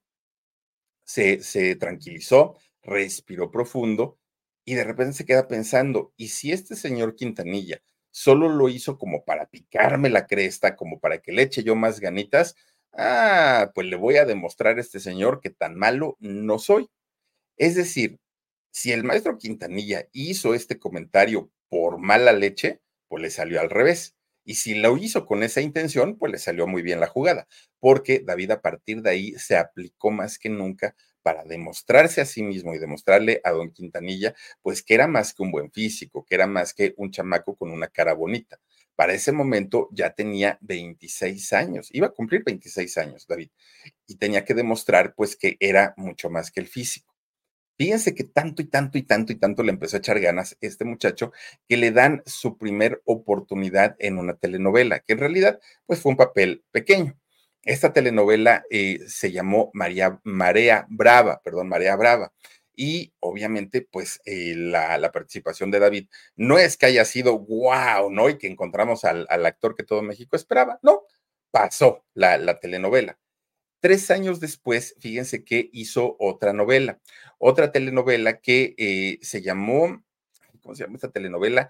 se tranquilizó, respiró profundo y de repente se queda pensando, ¿y si este señor Quintanilla solo lo hizo como para picarme la cresta, como para que le eche yo más ganitas? Pues le voy a demostrar a este señor que tan malo no soy. Es decir, si el maestro Quintanilla hizo este comentario por mala leche, pues le salió al revés. Y si lo hizo con esa intención, pues le salió muy bien la jugada, porque David a partir de ahí se aplicó más que nunca para demostrarse a sí mismo y demostrarle a don Quintanilla, pues que era más que un buen físico, que era más que un chamaco con una cara bonita. Para ese momento ya tenía 26 años, iba a cumplir 26 años, David, y tenía que demostrar pues que era mucho más que el físico. Fíjense que tanto le empezó a echar ganas este muchacho que le dan su primer oportunidad en una telenovela, que en realidad pues fue un papel pequeño. Esta telenovela se llamó Marea Brava, perdón, Marea Brava. Y obviamente pues la participación de David no es que haya sido wow, ¿no? Y que encontramos al actor que todo México esperaba, no, pasó la telenovela. 3 años después, fíjense que hizo otra telenovela que se llamó, ¿cómo se llama esta telenovela?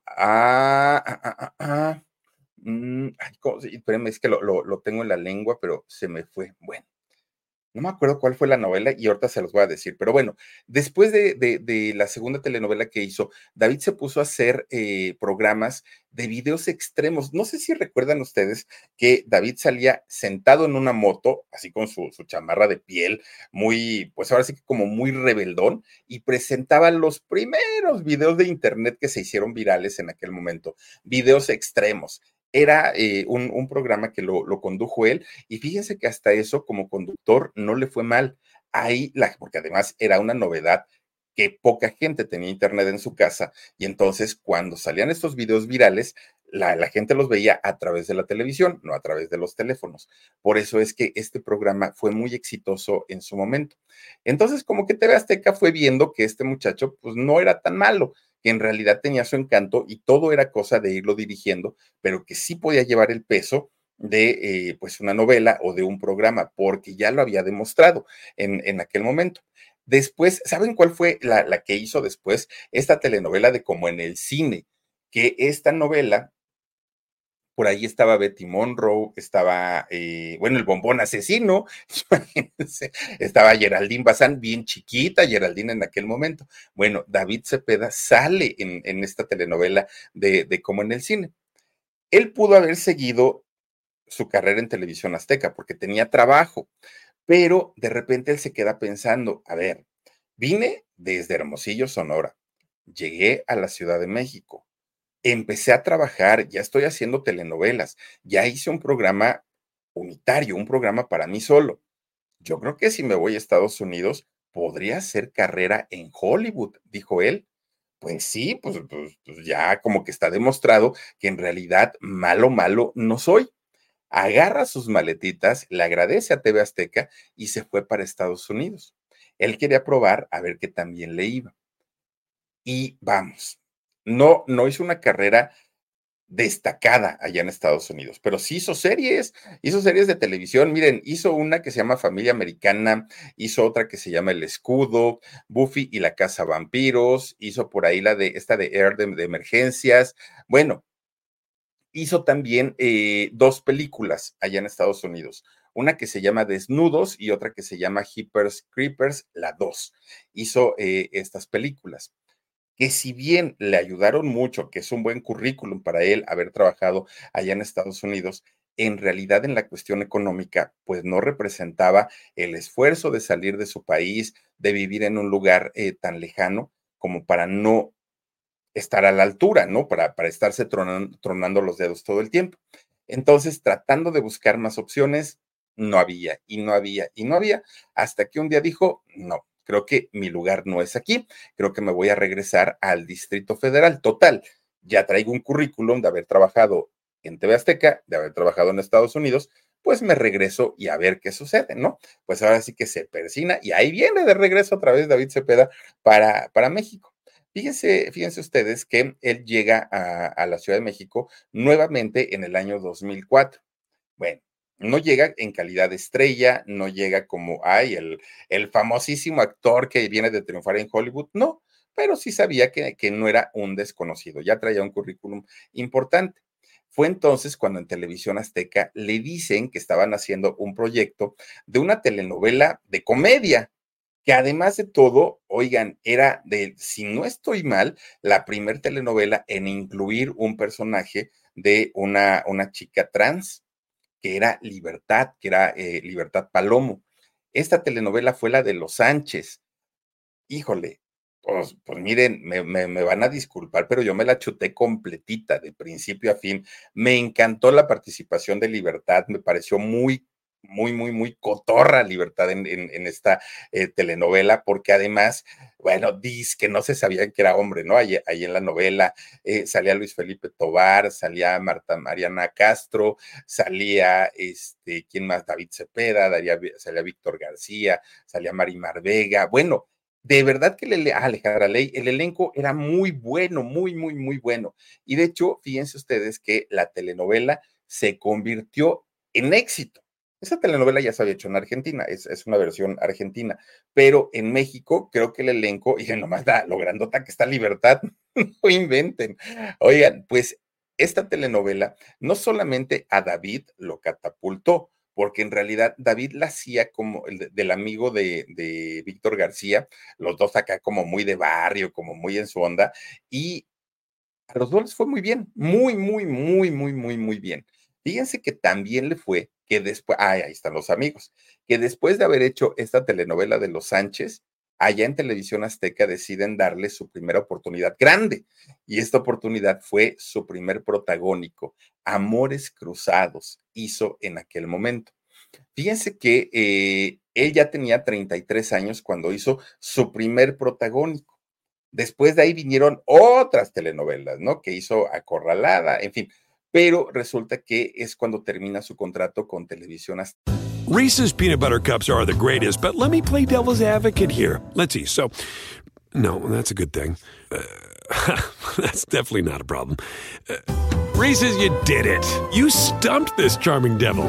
Espérenme, es que lo tengo en la lengua, pero se me fue. Bueno, no me acuerdo cuál fue la novela y ahorita se los voy a decir, pero bueno, después de la segunda telenovela que hizo, David se puso a hacer programas de videos extremos. No sé si recuerdan ustedes que David salía sentado en una moto, así con su chamarra de piel, muy, pues ahora sí que como muy rebeldón, y presentaba los primeros videos de internet que se hicieron virales en aquel momento, videos extremos. Era un programa que lo condujo él y fíjense que hasta eso como conductor no le fue mal. Porque además era una novedad que poca gente tenía internet en su casa y entonces cuando salían estos videos virales, la gente los veía a través de la televisión, no a través de los teléfonos. Por eso es que este programa fue muy exitoso en su momento. Entonces como que TV Azteca fue viendo que este muchacho pues no era tan malo, que en realidad tenía su encanto y todo era cosa de irlo dirigiendo, pero que sí podía llevar el peso de pues una novela o de un programa, porque ya lo había demostrado en aquel momento. Después, ¿saben cuál fue la que hizo después? Esta telenovela de Como en el cine, que esta novela, por ahí estaba Betty Monroe, estaba, bueno, el bombón asesino, imagínense, estaba Geraldine Bazán, bien chiquita Geraldine en aquel momento. Bueno, David Cepeda sale en esta telenovela de Como en el cine. Él pudo haber seguido su carrera en Televisión Azteca porque tenía trabajo, pero de repente él se queda pensando, a ver, vine desde Hermosillo, Sonora, llegué a la Ciudad de México, empecé a trabajar, ya estoy haciendo telenovelas, ya hice un programa unitario, un programa para mí solo. Yo creo que si me voy a Estados Unidos, podría hacer carrera en Hollywood, dijo él. Pues sí, pues ya como que está demostrado que en realidad malo no soy. Agarra sus maletitas, le agradece a TV Azteca y se fue para Estados Unidos. Él quería probar a ver qué también le iba. Y vamos, no hizo una carrera destacada allá en Estados Unidos, pero sí hizo series de televisión. Miren, hizo una que se llama Familia Americana, hizo otra que se llama El Escudo, Buffy y la Casa Vampiros, hizo por ahí esta de Air de emergencias. Bueno, hizo también 2 películas allá en Estados Unidos. una que se llama Desnudos y otra que se llama Jeepers Creepers, la 2. Hizo estas películas que si bien le ayudaron mucho, que es un buen currículum para él haber trabajado allá en Estados Unidos, en realidad en la cuestión económica, pues no representaba el esfuerzo de salir de su país, de vivir en un lugar tan lejano como para no estar a la altura, ¿no? Para estarse tronando los dedos todo el tiempo. Entonces, tratando de buscar más opciones, no había, y no había, y no había, hasta que un día dijo, no, creo que mi lugar no es aquí, creo que me voy a regresar al Distrito Federal. Total, ya traigo un currículum de haber trabajado en TV Azteca, de haber trabajado en Estados Unidos, pues me regreso y a ver qué sucede, ¿no? Pues ahora sí que se persina y ahí viene de regreso otra vez David Cepeda para México. Fíjense ustedes que él llega a la Ciudad de México nuevamente en el año 2004. Bueno, no llega en calidad de estrella, no llega como, ay, el famosísimo actor que viene de triunfar en Hollywood, no, pero sí sabía que no era un desconocido, ya traía un currículum importante. Fue entonces cuando en Televisión Azteca le dicen que estaban haciendo un proyecto de una telenovela de comedia, que además de todo, oigan, era de, si no estoy mal, la primer telenovela en incluir un personaje de una chica trans, que era Libertad, que era Libertad Palomo. Esta telenovela fue la de Los Sánchez. Híjole, pues miren, me van a disculpar, pero yo me la chuté completita, de principio a fin. Me encantó la participación de Libertad, me pareció muy cotorra Libertad en esta telenovela, porque además, bueno, dice que no se sabía que era hombre, ¿no? Ahí en la novela salía Luis Felipe Tovar, salía Marta Mariana Castro, salía, ¿quién más? David Cepeda, salía Víctor García, salía Marimar Vega, bueno, de verdad que Alejandra Ley, el elenco era muy bueno, muy bueno. Y de hecho, fíjense ustedes que la telenovela se convirtió en éxito. Esa telenovela ya se había hecho en Argentina, es una versión argentina, pero en México creo que el elenco, y nomás lo grandota que está Libertad, no inventen. Oigan, pues esta telenovela no solamente a David lo catapultó, porque en realidad David la hacía como del amigo de Víctor García, los dos acá como muy de barrio, como muy en su onda, y a los dos les fue muy bien, muy bien. Fíjense que también le fue que después, ahí están los amigos, que después de haber hecho esta telenovela de Los Sánchez, allá en Televisión Azteca deciden darle su primera oportunidad grande, y esta oportunidad fue su primer protagónico, Amores Cruzados, hizo en aquel momento. Fíjense que él ya tenía 33 años cuando hizo su primer protagónico. Después de ahí vinieron otras telenovelas, ¿no? Que hizo Acorralada, en fin. Pero resulta que es cuando termina su contrato con Televisión Azteca.
Reese's peanut butter cups are the greatest, but let me play devil's advocate here. Let's see. So, no, that's a good thing. That's definitely not a problem. Reese's, you did it. You stumped this charming devil.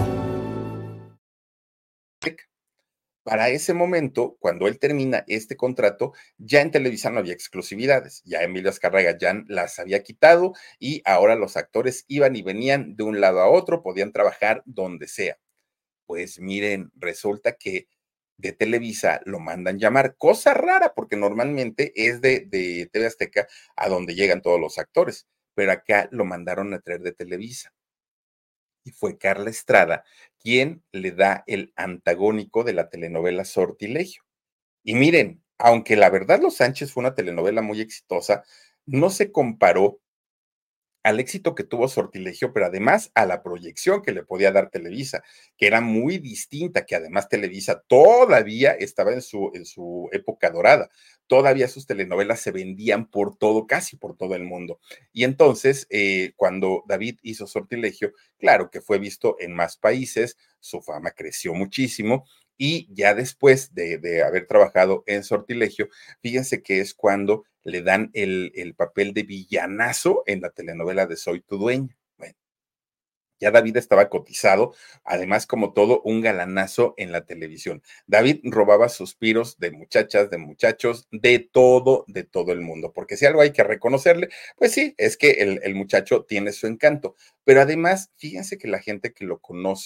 Para ese momento, cuando él termina este contrato, ya en Televisa no había exclusividades, ya Emilio Azcárraga ya las había quitado y ahora los actores iban y venían de un lado a otro, podían trabajar donde sea. Pues miren, resulta que de Televisa lo mandan llamar, cosa rara, porque normalmente es de TV Azteca a donde llegan todos los actores, pero acá lo mandaron a traer de Televisa. Y fue Carla Estrada quien le da el antagónico de la telenovela Sortilegio. Y miren, aunque la verdad Los Sánchez fue una telenovela muy exitosa, no se comparó al éxito que tuvo Sortilegio, pero además a la proyección que le podía dar Televisa, que era muy distinta, que además Televisa todavía estaba en su época dorada. Todavía sus telenovelas se vendían por todo, casi por todo el mundo. Y entonces, cuando David hizo Sortilegio, claro que fue visto en más países, su fama creció muchísimo, y ya después de haber trabajado en Sortilegio, fíjense que es cuando le dan el papel de villanazo en la telenovela de Soy tu dueña. Bueno, ya David estaba cotizado, además como todo un galanazo en la televisión. David robaba suspiros de muchachas, de muchachos, de todo el mundo, porque si algo hay que reconocerle, pues sí, es que el muchacho tiene su encanto, pero además, fíjense que la gente que lo conoce,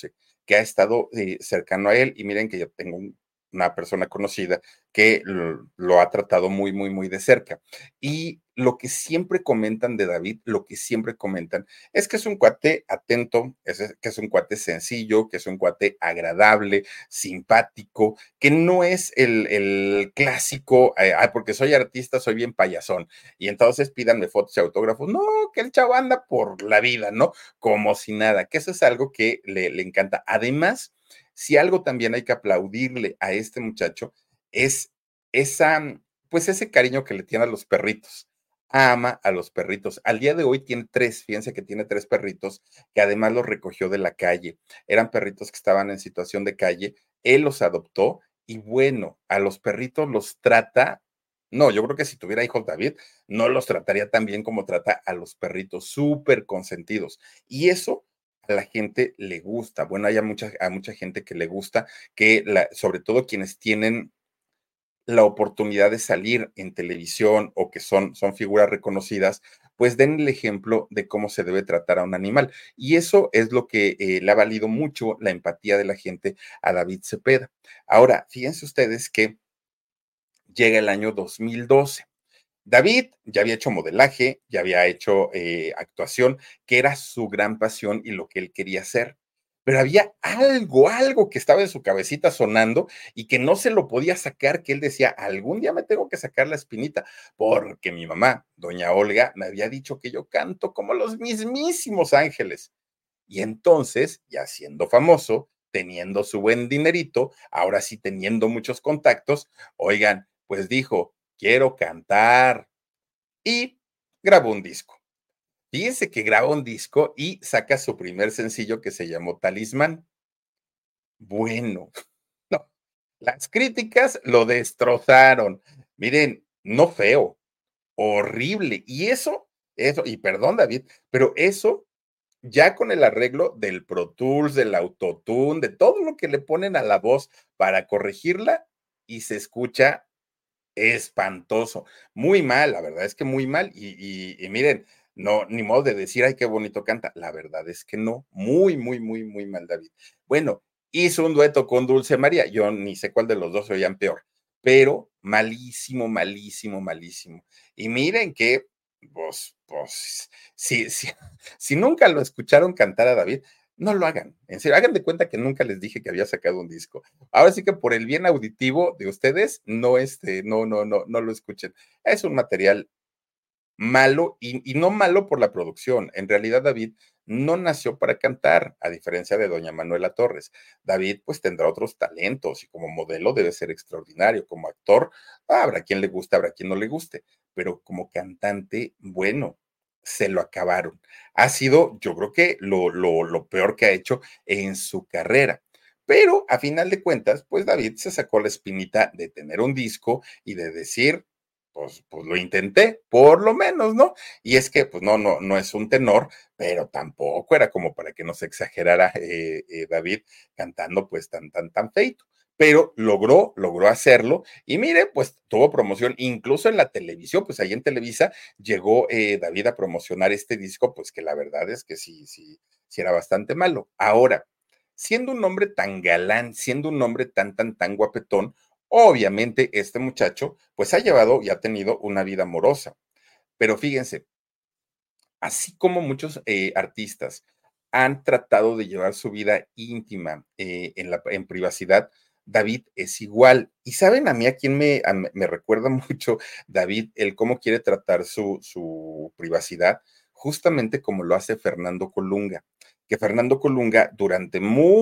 que ha estado cercano a él. Y miren que yo tengo una persona conocida que lo ha tratado muy, muy, muy de cerca. Y lo que siempre comentan de David, lo que siempre comentan es que es un cuate atento, que es un cuate sencillo, que es un cuate agradable, simpático, que no es el clásico, porque soy artista, soy bien payasón, y entonces pídanme fotos y autógrafos. No, que el chavo anda por la vida, ¿no? Como si nada, que eso es algo que le encanta. Además, si algo también hay que aplaudirle a este muchacho es esa, pues ese cariño que le tiene a los perritos. Ama a los perritos. Al día de hoy tiene tres, fíjense que tiene tres perritos que además los recogió de la calle. Eran perritos que estaban en situación de calle, él los adoptó y bueno, a los perritos los trata, no, yo creo que si tuviera hijos David, no los trataría tan bien como trata a los perritos, súper consentidos. Y eso a la gente le gusta. Bueno, hay a mucha gente que le gusta, sobre todo quienes tienen la oportunidad de salir en televisión o que son figuras reconocidas, pues den el ejemplo de cómo se debe tratar a un animal. Y eso es lo que le ha valido mucho la empatía de la gente a David Cepeda. Ahora, fíjense ustedes que llega el año 2012. David ya había hecho modelaje, ya había hecho actuación, que era su gran pasión y lo que él quería hacer. Pero había algo que estaba en su cabecita sonando y que no se lo podía sacar, que él decía, algún día me tengo que sacar la espinita, porque mi mamá, doña Olga, me había dicho que yo canto como los mismísimos ángeles. Y entonces, ya siendo famoso, teniendo su buen dinerito, ahora sí teniendo muchos contactos, oigan, pues dijo, quiero cantar y grabó un disco. Fíjense que graba un disco y saca su primer sencillo que se llamó Talismán. Bueno, no, las críticas lo destrozaron. Miren, no feo, horrible. Y eso, y perdón, David, pero eso ya con el arreglo del Pro Tools, del Autotune, de todo lo que le ponen a la voz para corregirla y se escucha espantoso, muy mal, la verdad es que muy mal. Y miren, no, ni modo de decir, ay, qué bonito canta. La verdad es que no, muy, muy, muy, muy mal, David. Bueno, hizo un dueto con Dulce María. Yo ni sé cuál de los dos se oían peor, pero malísimo, malísimo, malísimo. Y miren que, pues, si nunca lo escucharon cantar a David, no lo hagan. En serio, hagan de cuenta que nunca les dije que había sacado un disco. Ahora sí que por el bien auditivo de ustedes, no, no lo escuchen. Es un material malo y no malo por la producción. En realidad, David no nació para cantar, a diferencia de doña Manuela Torres. David, pues, tendrá otros talentos y como modelo debe ser extraordinario. Como actor, habrá quien le guste, habrá quien no le guste, pero como cantante, bueno, se lo acabaron. Ha sido, yo creo que lo peor que ha hecho en su carrera. Pero a final de cuentas, pues David se sacó la espinita de tener un disco y de decir, pues lo intenté, por lo menos, ¿no? Y es que, pues no es un tenor, pero tampoco era como para que no se exagerara David cantando pues tan feito. Pero logró hacerlo y mire, pues tuvo promoción incluso en la televisión, pues ahí en Televisa llegó David a promocionar este disco, pues que la verdad es que sí era bastante malo. Ahora, siendo un hombre tan galán, siendo un hombre tan guapetón, obviamente este muchacho pues ha llevado y ha tenido una vida amorosa. Pero fíjense, así como muchos artistas han tratado de llevar su vida íntima en privacidad, David es igual. Y saben a mí a quién me recuerda mucho David, el cómo quiere tratar su privacidad, justamente como lo hace Fernando Colunga. Que Fernando Colunga durante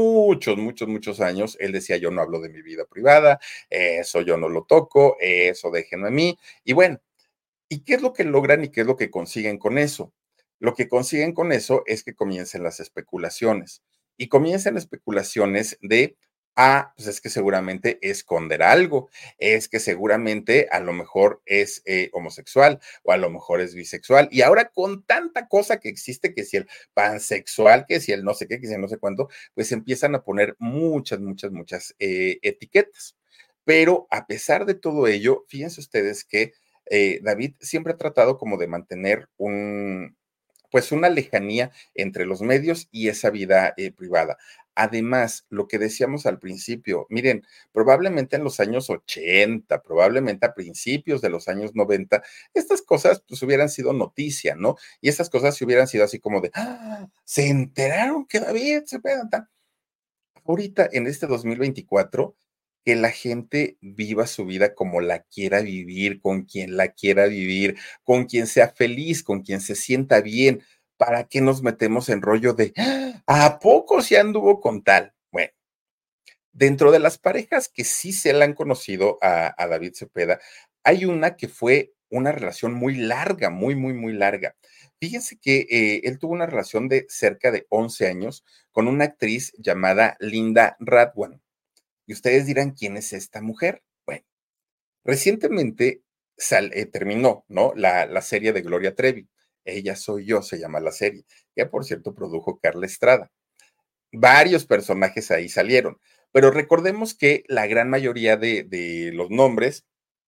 muchos años, él decía, yo no hablo de mi vida privada, eso yo no lo toco, eso déjenme a mí. Y bueno, ¿y qué es lo que logran y qué es lo que consiguen con eso? Lo que consiguen con eso es que comiencen las especulaciones. Y comienzan especulaciones de, pues es que seguramente esconderá algo, es que seguramente a lo mejor es homosexual o a lo mejor es bisexual. Y ahora con tanta cosa que existe, que si el pansexual, que si el no sé qué, que si el no sé cuánto, pues empiezan a poner muchas etiquetas. Pero a pesar de todo ello, fíjense ustedes que David siempre ha tratado como de mantener pues una lejanía entre los medios y esa vida privada. Además, lo que decíamos al principio, miren, probablemente en los años 80, probablemente a principios de los años 90, estas cosas pues hubieran sido noticia, ¿no? Y estas cosas se hubieran sido así como de, ¡ah! Se enteraron que David se pega tan. Ahorita, en este 2024, que la gente viva su vida como la quiera vivir, con quien la quiera vivir, con quien sea feliz, con quien se sienta bien. ¿Para qué nos metemos en rollo de, "Ah, ¿a poco se anduvo con tal?" Bueno, dentro de las parejas que sí se le han conocido a David Cepeda, hay una que fue una relación muy larga, muy, muy, muy larga. Fíjense que él tuvo una relación de cerca de 11 años con una actriz llamada Linda Radwan. Y ustedes dirán, ¿quién es esta mujer? Bueno, recientemente terminó, ¿no? La serie de Gloria Trevi. Ella soy yo, se llama la serie, que por cierto produjo Carla Estrada. Varios personajes ahí salieron, pero recordemos que la gran mayoría de los nombres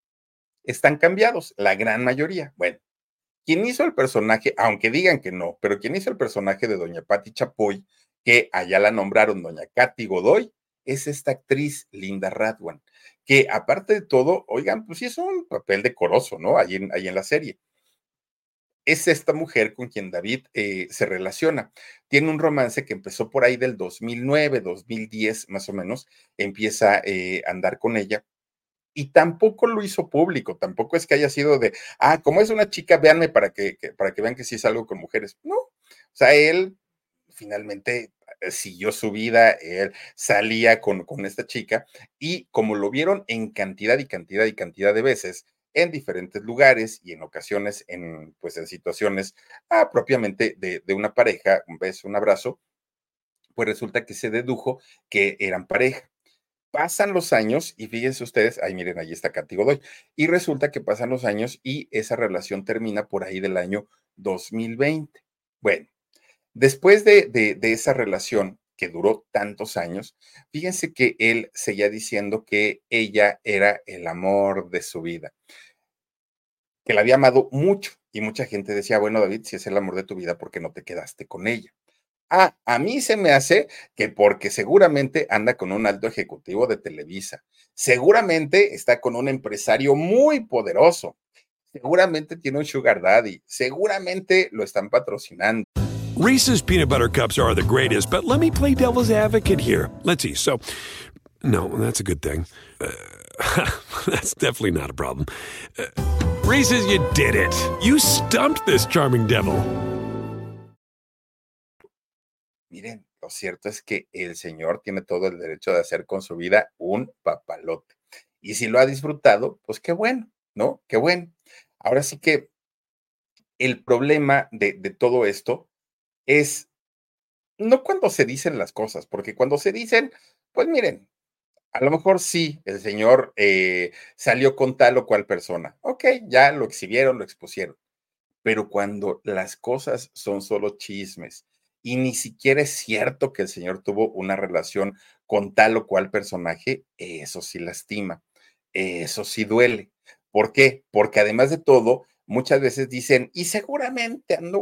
están cambiados, la gran mayoría. Bueno, quien hizo el personaje, aunque digan que no, pero quien hizo el personaje de doña Patti Chapoy, que allá la nombraron doña Katy Godoy, es esta actriz Linda Radwan, que aparte de todo, oigan, pues sí es un papel decoroso, ¿no? Ahí en la serie. Es esta mujer con quien David se relaciona. Tiene un romance que empezó por ahí del 2009, 2010 más o menos, empieza a andar con ella y tampoco lo hizo público, tampoco es que haya sido de, como es una chica, véanme para que vean que sí es algo con mujeres. No, o sea, él finalmente siguió su vida, él salía con esta chica y como lo vieron en cantidad y cantidad y cantidad de veces en diferentes lugares y en ocasiones pues en situaciones propiamente de una pareja, un beso, un abrazo, pues resulta que se dedujo que eran pareja. Pasan los años y fíjense ustedes, ahí miren, ahí está Katy Godoy, y resulta que pasan los años y esa relación termina por ahí del año 2020. Bueno, después de esa relación que duró tantos años, fíjense que él seguía diciendo que ella era el amor de su vida, que la había amado mucho y mucha gente decía, bueno, David, si es el amor de tu vida, ¿por qué no te quedaste con ella? A mí se me hace que porque seguramente anda con un alto ejecutivo de Televisa, seguramente está con un empresario muy poderoso, seguramente tiene un sugar daddy, seguramente lo están patrocinando.
Reese's peanut butter cups are the greatest, but let me play devil's advocate here. Let's see. So, no, that's a good thing. That's definitely not a problem. Reese's, you did it. You stumped this charming devil.
Miren, lo cierto es que el señor tiene todo el derecho de hacer con su vida un papalote. Y si lo ha disfrutado, pues qué bueno, ¿no? Qué bueno. Ahora sí que el problema de todo esto es no cuando se dicen las cosas, porque cuando se dicen, pues miren, a lo mejor sí, el señor salió con tal o cual persona. Ok, ya lo exhibieron, lo expusieron. Pero cuando las cosas son solo chismes y ni siquiera es cierto que el señor tuvo una relación con tal o cual personaje, eso sí lastima, eso sí duele. ¿Por qué? Porque además de todo, muchas veces dicen, y seguramente ando,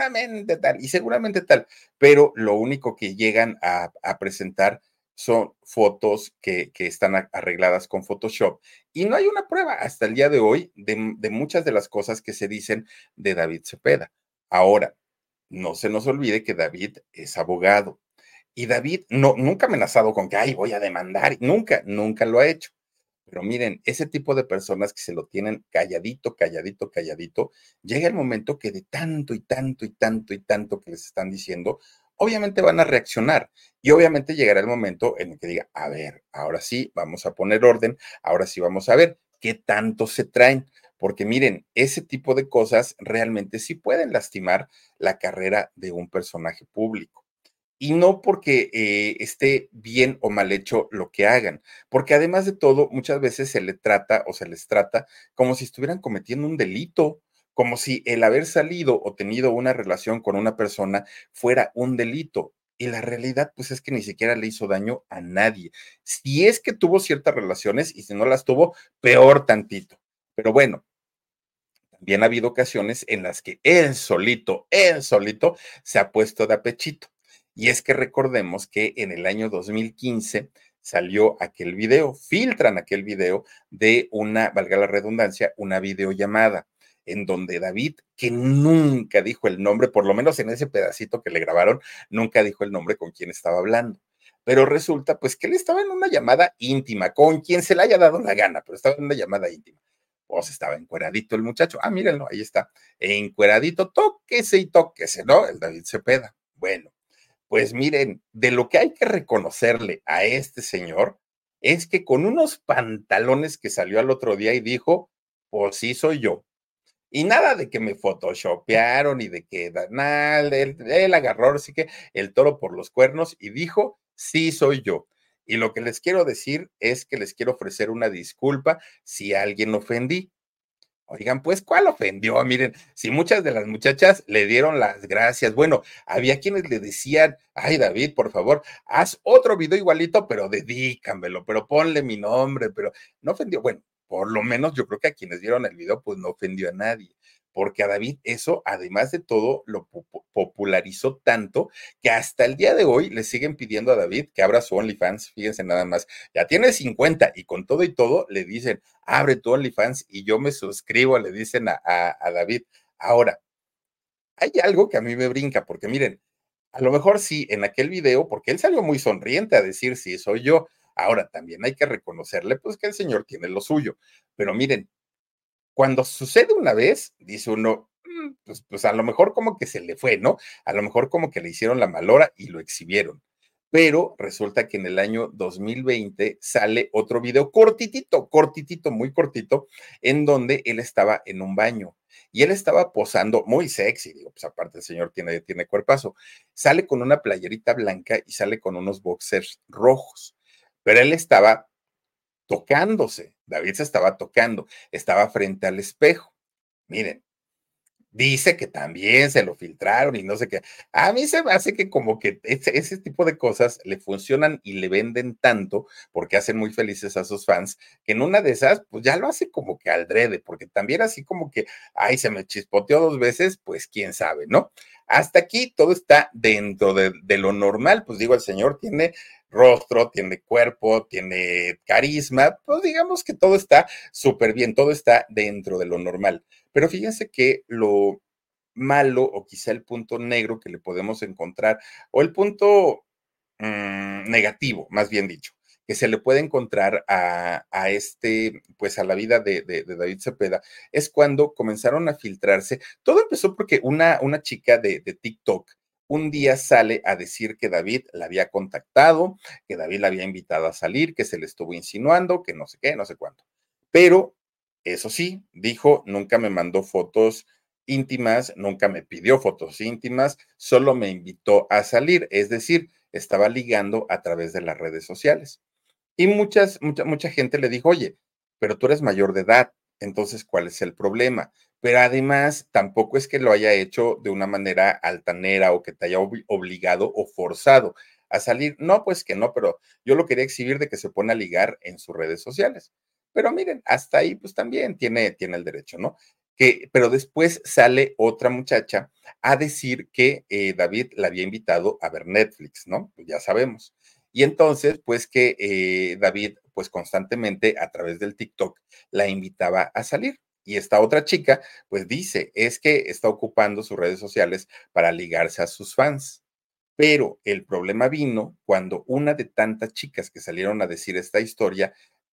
y seguramente tal, pero lo único que llegan a presentar son fotos que están arregladas con Photoshop y no hay una prueba hasta el día de hoy de muchas de las cosas que se dicen de David Cepeda. Ahora, no se nos olvide que David es abogado y David nunca ha amenazado con que, ay, voy a demandar, nunca, nunca lo ha hecho. Pero miren, ese tipo de personas que se lo tienen calladito, calladito, calladito, llega el momento que de tanto y tanto y tanto y tanto que les están diciendo, obviamente van a reaccionar y obviamente llegará el momento en el que diga, a ver, ahora sí, vamos a poner orden, ahora sí vamos a ver qué tanto se traen, porque miren, ese tipo de cosas realmente sí pueden lastimar la carrera de un personaje público. Y no porque esté bien o mal hecho lo que hagan, porque además de todo, muchas veces se le trata o se les trata como si estuvieran cometiendo un delito, como si el haber salido o tenido una relación con una persona fuera un delito. Y la realidad, pues es que ni siquiera le hizo daño a nadie. Si es que tuvo ciertas relaciones y si no las tuvo, peor tantito. Pero bueno, también ha habido ocasiones en las que él solito se ha puesto de apechito. Y es que recordemos que en el año 2015 salió aquel video, filtran aquel video de una, valga la redundancia, una videollamada en donde David, que nunca dijo el nombre, por lo menos en ese pedacito que le grabaron, nunca dijo el nombre con quien estaba hablando. Pero resulta pues que él estaba en una llamada íntima, con quien se le haya dado la gana, pero estaba en una llamada íntima. Pues estaba encueradito el muchacho. Ah, mírenlo, ahí está. Encueradito, tóquese y tóquese, ¿no? El David Cepeda. Bueno, pues miren, de lo que hay que reconocerle a este señor es que con unos pantalones que salió al otro día y dijo, pues sí soy yo. Y nada de que me photoshopearon y de que nada, él agarró así que el toro por los cuernos y dijo, sí soy yo. Y lo que les quiero decir es que les quiero ofrecer una disculpa si a alguien ofendí. Oigan, pues, ¿cuál ofendió? Miren, si muchas de las muchachas le dieron las gracias. Bueno, había quienes le decían, ay, David, por favor, haz otro video igualito, pero dedícamelo, pero ponle mi nombre, pero no ofendió. Bueno, por lo menos yo creo que a quienes vieron el video, pues no ofendió a nadie. Porque a David eso, además de todo, lo popularizó tanto que hasta el día de hoy le siguen pidiendo a David que abra su OnlyFans. Fíjense nada más, ya tiene 50 y con todo y todo le dicen, abre tu OnlyFans y yo me suscribo, le dicen a David. Ahora, hay algo que a mí me brinca, porque miren, a lo mejor sí, en aquel video, porque él salió muy sonriente a decir, sí, soy yo. Ahora, también hay que reconocerle, pues, que el señor tiene lo suyo. Pero miren, cuando sucede una vez, dice uno, pues a lo mejor como que se le fue, ¿no? A lo mejor como que le hicieron la malora y lo exhibieron. Pero resulta que en el año 2020 sale otro video cortitito, cortitito, muy cortito, en donde él estaba en un baño y él estaba posando muy sexy, digo, pues aparte el señor tiene cuerpazo, sale con una playerita blanca y sale con unos boxers rojos, pero él estaba tocándose, David se estaba tocando, estaba frente al espejo. Miren, dice que también se lo filtraron y no sé qué. A mí se me hace que como que ese tipo de cosas le funcionan y le venden tanto porque hacen muy felices a sus fans, que en una de esas, pues ya lo hace como que al drede, porque también así como que, ay, se me chispoteó 2 veces, pues quién sabe, ¿no? Hasta aquí todo está dentro de lo normal, pues digo, el señor tiene rostro, tiene cuerpo, tiene carisma, pues digamos que todo está súper bien, todo está dentro de lo normal. Pero fíjense que lo malo o quizá el punto negro que le podemos encontrar o el punto negativo, más bien dicho, que se le puede encontrar pues a la vida de David Cepeda, es cuando comenzaron a filtrarse. Todo empezó porque una chica de TikTok un día sale a decir que David la había contactado, que David la había invitado a salir, que se le estuvo insinuando, que no sé qué, no sé cuánto. Pero eso sí, dijo, nunca me mandó fotos íntimas, nunca me pidió fotos íntimas, solo me invitó a salir, es decir, estaba ligando a través de las redes sociales. Y mucha gente le dijo, oye, pero tú eres mayor de edad, entonces, ¿cuál es el problema? Pero además, tampoco es que lo haya hecho de una manera altanera o que te haya obligado o forzado a salir. No, pues que no, pero yo lo quería exhibir de que se pone a ligar en sus redes sociales. Pero miren, hasta ahí pues también tiene el derecho, ¿no? Pero después sale otra muchacha a decir que David la había invitado a ver Netflix, ¿no? Pues ya sabemos. Y entonces, pues que David, pues constantemente a través del TikTok la invitaba a salir. Y esta otra chica, pues dice, es que está ocupando sus redes sociales para ligarse a sus fans. Pero el problema vino cuando una de tantas chicas que salieron a decir esta historia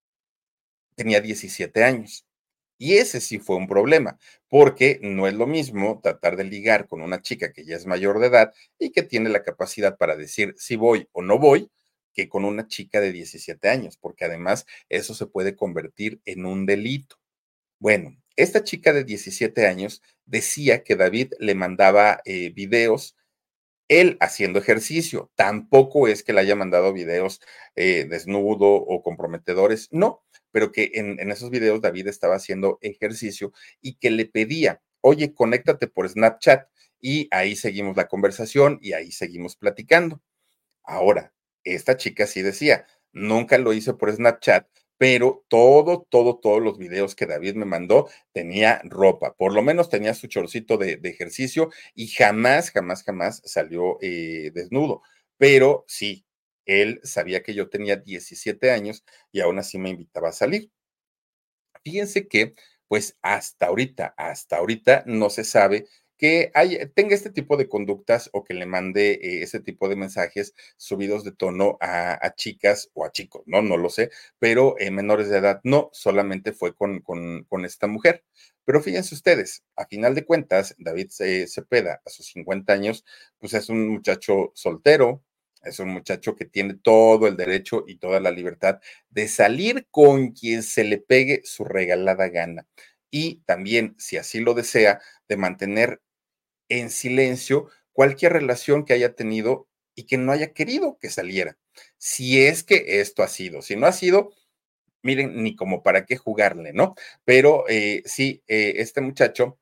tenía 17 años. Y ese sí fue un problema, porque no es lo mismo tratar de ligar con una chica que ya es mayor de edad y que tiene la capacidad para decir si voy o no voy, que con una chica de 17 años, porque además eso se puede convertir en un delito. Bueno, esta chica de 17 años decía que David le mandaba videos él haciendo ejercicio. Tampoco es que le haya mandado videos desnudo o comprometedores, no, pero que en esos videos David estaba haciendo ejercicio y que le pedía, oye, conéctate por Snapchat y ahí seguimos la conversación y ahí seguimos platicando. Ahora, esta chica sí decía, nunca lo hice por Snapchat, pero todos los videos que David me mandó tenía ropa, por lo menos tenía su chorcito de ejercicio y jamás salió desnudo. pero sí, él sabía que yo tenía 17 años y aún así me invitaba a salir. Fíjense que, pues hasta ahorita no se sabe que tenga este tipo de conductas o que le mande ese tipo de mensajes subidos de tono a chicas o a chicos, ¿no? No lo sé, pero menores de edad no, solamente fue con esta mujer. Pero fíjense ustedes, a final de cuentas, David Cepeda, a sus 50 años, pues es un muchacho soltero, es un muchacho que tiene todo el derecho y toda la libertad de salir con quien se le pegue su regalada gana. Y también, si así lo desea, de mantener en silencio cualquier relación que haya tenido y que no haya querido que saliera. Si es que esto ha sido, si no ha sido, miren, ni como para qué jugarle, ¿no? Pero sí, este muchacho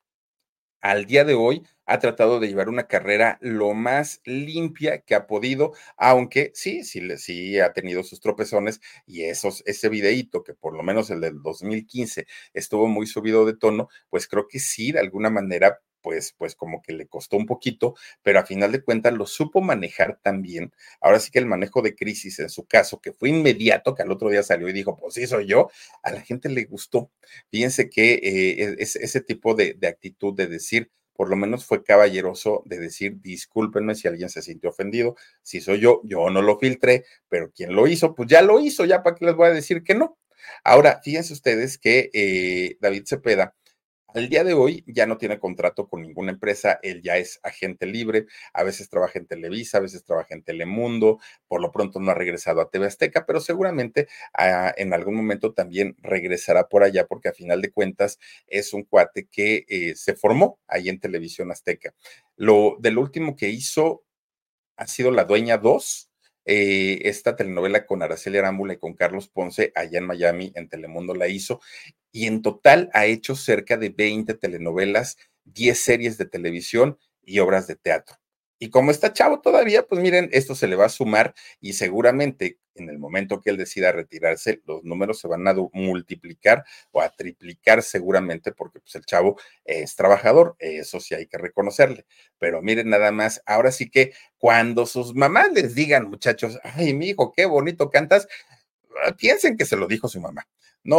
al día de hoy ha tratado de llevar una carrera lo más limpia que ha podido, aunque sí ha tenido sus tropezones y ese videíto que por lo menos el del 2015 estuvo muy subido de tono, pues creo que sí, de alguna manera, pues como que le costó un poquito, pero a final de cuentas lo supo manejar también. Ahora sí que el manejo de crisis en su caso, que fue inmediato, que al otro día salió y dijo, pues sí soy yo, a la gente le gustó. Fíjense que ese tipo de actitud de decir, por lo menos fue caballeroso de decir, discúlpenme si alguien se sintió ofendido, si soy yo no lo filtré, pero quien lo hizo, pues ya lo hizo, ya para qué les voy a decir que no. Ahora, fíjense ustedes que David Cepeda, al día de hoy ya no tiene contrato con ninguna empresa, él ya es agente libre, a veces trabaja en Televisa, a veces trabaja en Telemundo, por lo pronto no ha regresado a TV Azteca, pero seguramente en algún momento también regresará por allá porque a final de cuentas es un cuate que se formó ahí en Televisión Azteca. De lo último que hizo ha sido La Dueña 2, esta telenovela con Araceli Arámbula y con Carlos Ponce allá en Miami, en Telemundo la hizo, y en total ha hecho cerca de 20 telenovelas, 10 series de televisión y obras de teatro. Y como está chavo todavía, pues miren, esto se le va a sumar y seguramente en el momento que él decida retirarse, los números se van a multiplicar o a triplicar seguramente porque pues el chavo es trabajador, eso sí hay que reconocerle. Pero miren nada más, ahora sí que cuando sus mamás les digan, muchachos, ay, mi hijo, qué bonito cantas, piensen que se lo dijo su mamá.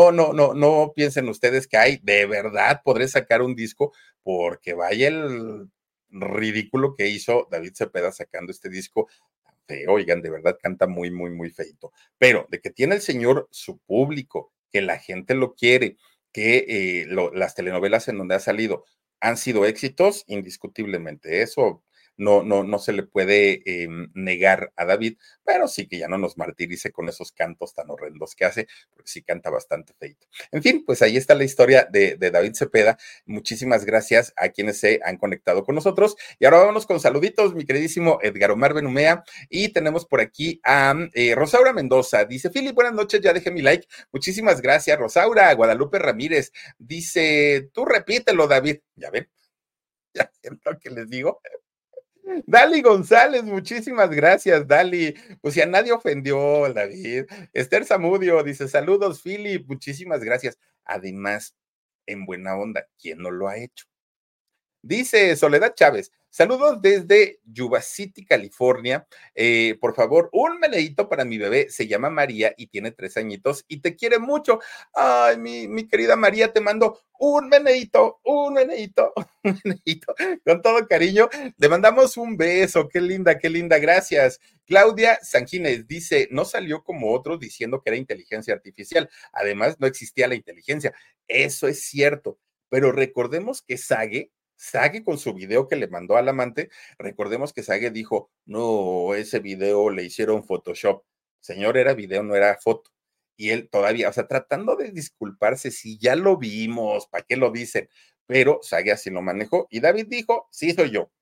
No piensen ustedes que hay, de verdad podré sacar un disco porque vaya el ridículo que hizo David Cepeda sacando este disco feo, oigan, de verdad canta muy, muy, muy feito. Pero de que tiene el señor su público, que la gente lo quiere, que las telenovelas en donde ha salido han sido éxitos, indiscutiblemente. Eso no se le puede negar a David, pero sí que ya no nos martirice con esos cantos tan horrendos que hace, porque sí canta bastante feito. En fin, pues ahí está la historia de David Cepeda. Muchísimas gracias a quienes se han conectado con nosotros. Y ahora vámonos con saluditos, mi queridísimo Edgar Omar Benumea. Y tenemos por aquí a Rosaura Mendoza. Dice, Philip, buenas noches, ya dejé mi like. Muchísimas gracias, Rosaura. Guadalupe Ramírez dice, tú repítelo, David. Ya ven, ya siento que les digo. Dali González, muchísimas gracias, Dali. Pues si a nadie ofendió, David. Esther Zamudio dice, saludos, Philip, muchísimas gracias. Además, en buena onda, ¿quién no lo ha hecho? Dice Soledad Chávez, saludos desde Yuba City, California. Por favor, un meneíto para mi bebé. Se llama María y tiene 3 añitos y te quiere mucho. Ay, mi querida María, te mando un meneíto, un meneíto, un meneíto. Con todo cariño, le mandamos un beso. Qué linda, gracias. Claudia Sanjines dice, no salió como otros diciendo que era inteligencia artificial. Además, no existía la inteligencia. Eso es cierto. Pero recordemos que Sage con su video que le mandó al amante, recordemos que Sage dijo, no, ese video le hicieron Photoshop. Señor, era video, no era foto. Y él todavía, o sea, tratando de disculparse, si ya lo vimos, ¿para qué lo dicen? Pero Sage así lo manejó y David dijo, sí, soy yo.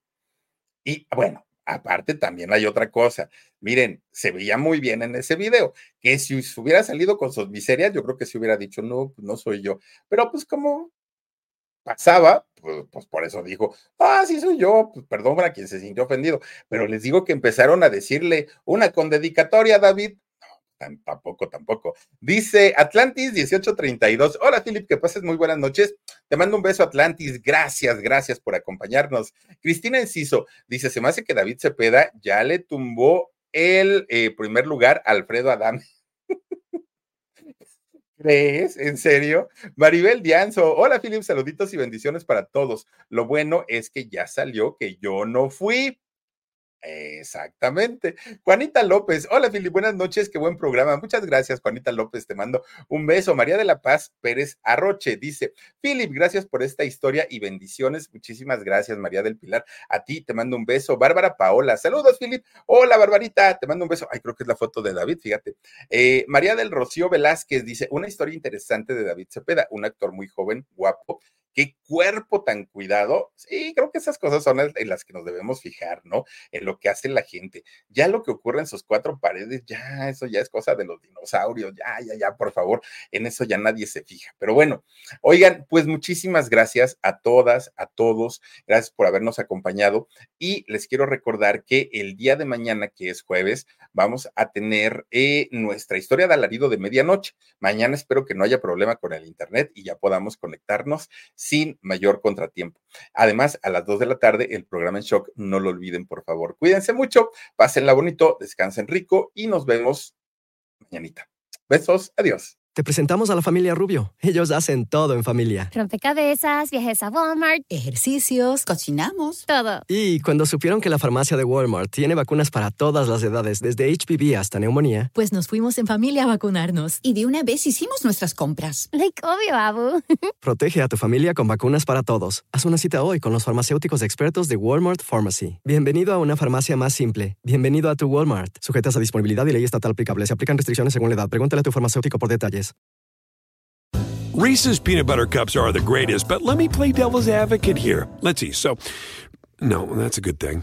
Y bueno, aparte también hay otra cosa. Miren, se veía muy bien en ese video, que si hubiera salido con sus miserias, yo creo que se hubiera dicho, no, pues no soy yo. Pero pues como pasaba, pues por eso dijo, sí soy yo, pues perdón para quien se sintió ofendido, pero les digo que empezaron a decirle una con dedicatoria, David, Tampoco. Dice Atlantis 1832. Hola, Philip, que pases muy buenas noches. Te mando un beso, Atlantis. Gracias por acompañarnos. Cristina Enciso dice, se me hace que David Cepeda ya le tumbó el primer lugar a Alfredo Adame. ¿Crees? ¿En serio? Maribel Dianzo. Hola, Philip, saluditos y bendiciones para todos. Lo bueno es que ya salió que yo no fui. Exactamente. Juanita López, hola Fili, buenas noches, qué buen programa. Muchas gracias, Juanita López, te mando un beso. María de la Paz Pérez Arroche dice, Philip, gracias por esta historia y bendiciones. Muchísimas gracias, María del Pilar. A ti te mando un beso. Bárbara Paola, saludos, Philip. Hola, Barbarita, te mando un beso. Ay, creo que es la foto de David, fíjate. María del Rocío Velázquez dice, una historia interesante de David Cepeda, un actor muy joven, guapo. Qué cuerpo tan cuidado. Sí, creo que esas cosas son en las que nos debemos fijar, ¿no? En lo que hace la gente. Ya lo que ocurre en sus cuatro paredes, ya, eso ya es cosa de los dinosaurios. Ya, por favor, en eso ya nadie se fija. Pero bueno, oigan, pues muchísimas gracias a todas, a todos. Gracias por habernos acompañado. Y les quiero recordar que el día de mañana, que es jueves, vamos a tener nuestra historia de alarido de medianoche. Mañana espero que no haya problema con el internet y ya podamos conectarnos sin mayor contratiempo. Además, a las 2 de la tarde, el programa En Shock, no lo olviden, por favor. Cuídense mucho, pásenla bonito, descansen rico y nos vemos mañanita. Besos, adiós.
Te presentamos a la familia Rubio. Ellos hacen todo en familia.
Rompecabezas, viajes a Walmart,
Ejercicios.
Cocinamos.
todo.
Y cuando supieron que la farmacia de Walmart tiene vacunas para todas las edades, desde HPV hasta neumonía,
Pues nos fuimos en familia a vacunarnos.
Y de una vez hicimos nuestras compras.
Like obvio, Abu.
protege a tu familia con vacunas para todos. Haz una cita hoy con los farmacéuticos expertos de Walmart Pharmacy. Bienvenido a una farmacia más simple. Bienvenido a tu Walmart. Sujetas a disponibilidad y ley estatal aplicable. Se aplican restricciones según la edad. Pregúntale a tu farmacéutico por detalles.
Reese's peanut butter cups are the greatest, but let me play devil's advocate here. Let's see. So, no, that's a good thing.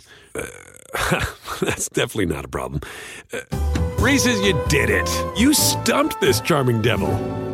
That's definitely not a problem. Reese's, you did it. You stumped this charming devil.